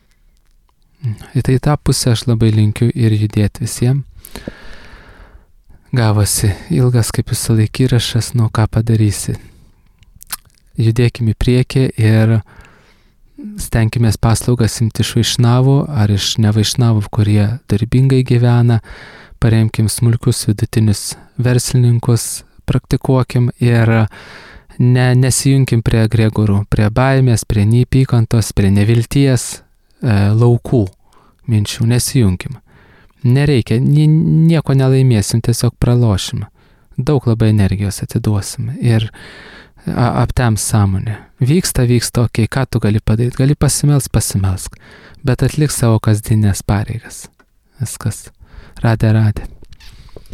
A: Į tai tą pusę aš labai linkiu ir judėti visiems. Gavosi ilgas kaip visą laikį įrašas, nu ką padarysi. Judėkime į priekį ir stenkimės paslaugas imti iš vaišnavų ar iš nevaišnavų, kurie darbingai gyvena. Paremkim smulkius vidutinius verslininkus, praktikuokim ir ne, nesijunkim prie egregorų, prie baimės, prie neapykantos, prie nevilties e, laukų minčių, nesijunkim. Nereikia, nieko nelaimėsim, tiesiog pralošim. Daug labai energijos atiduosim ir aptems sąmonę. Vyksta, vyksta, okei, okay, ką tu gali padaryti? Gali pasimelsk, pasimelsk, bet atlik savo kasdienės pareigas. Viskas. Radė, radė.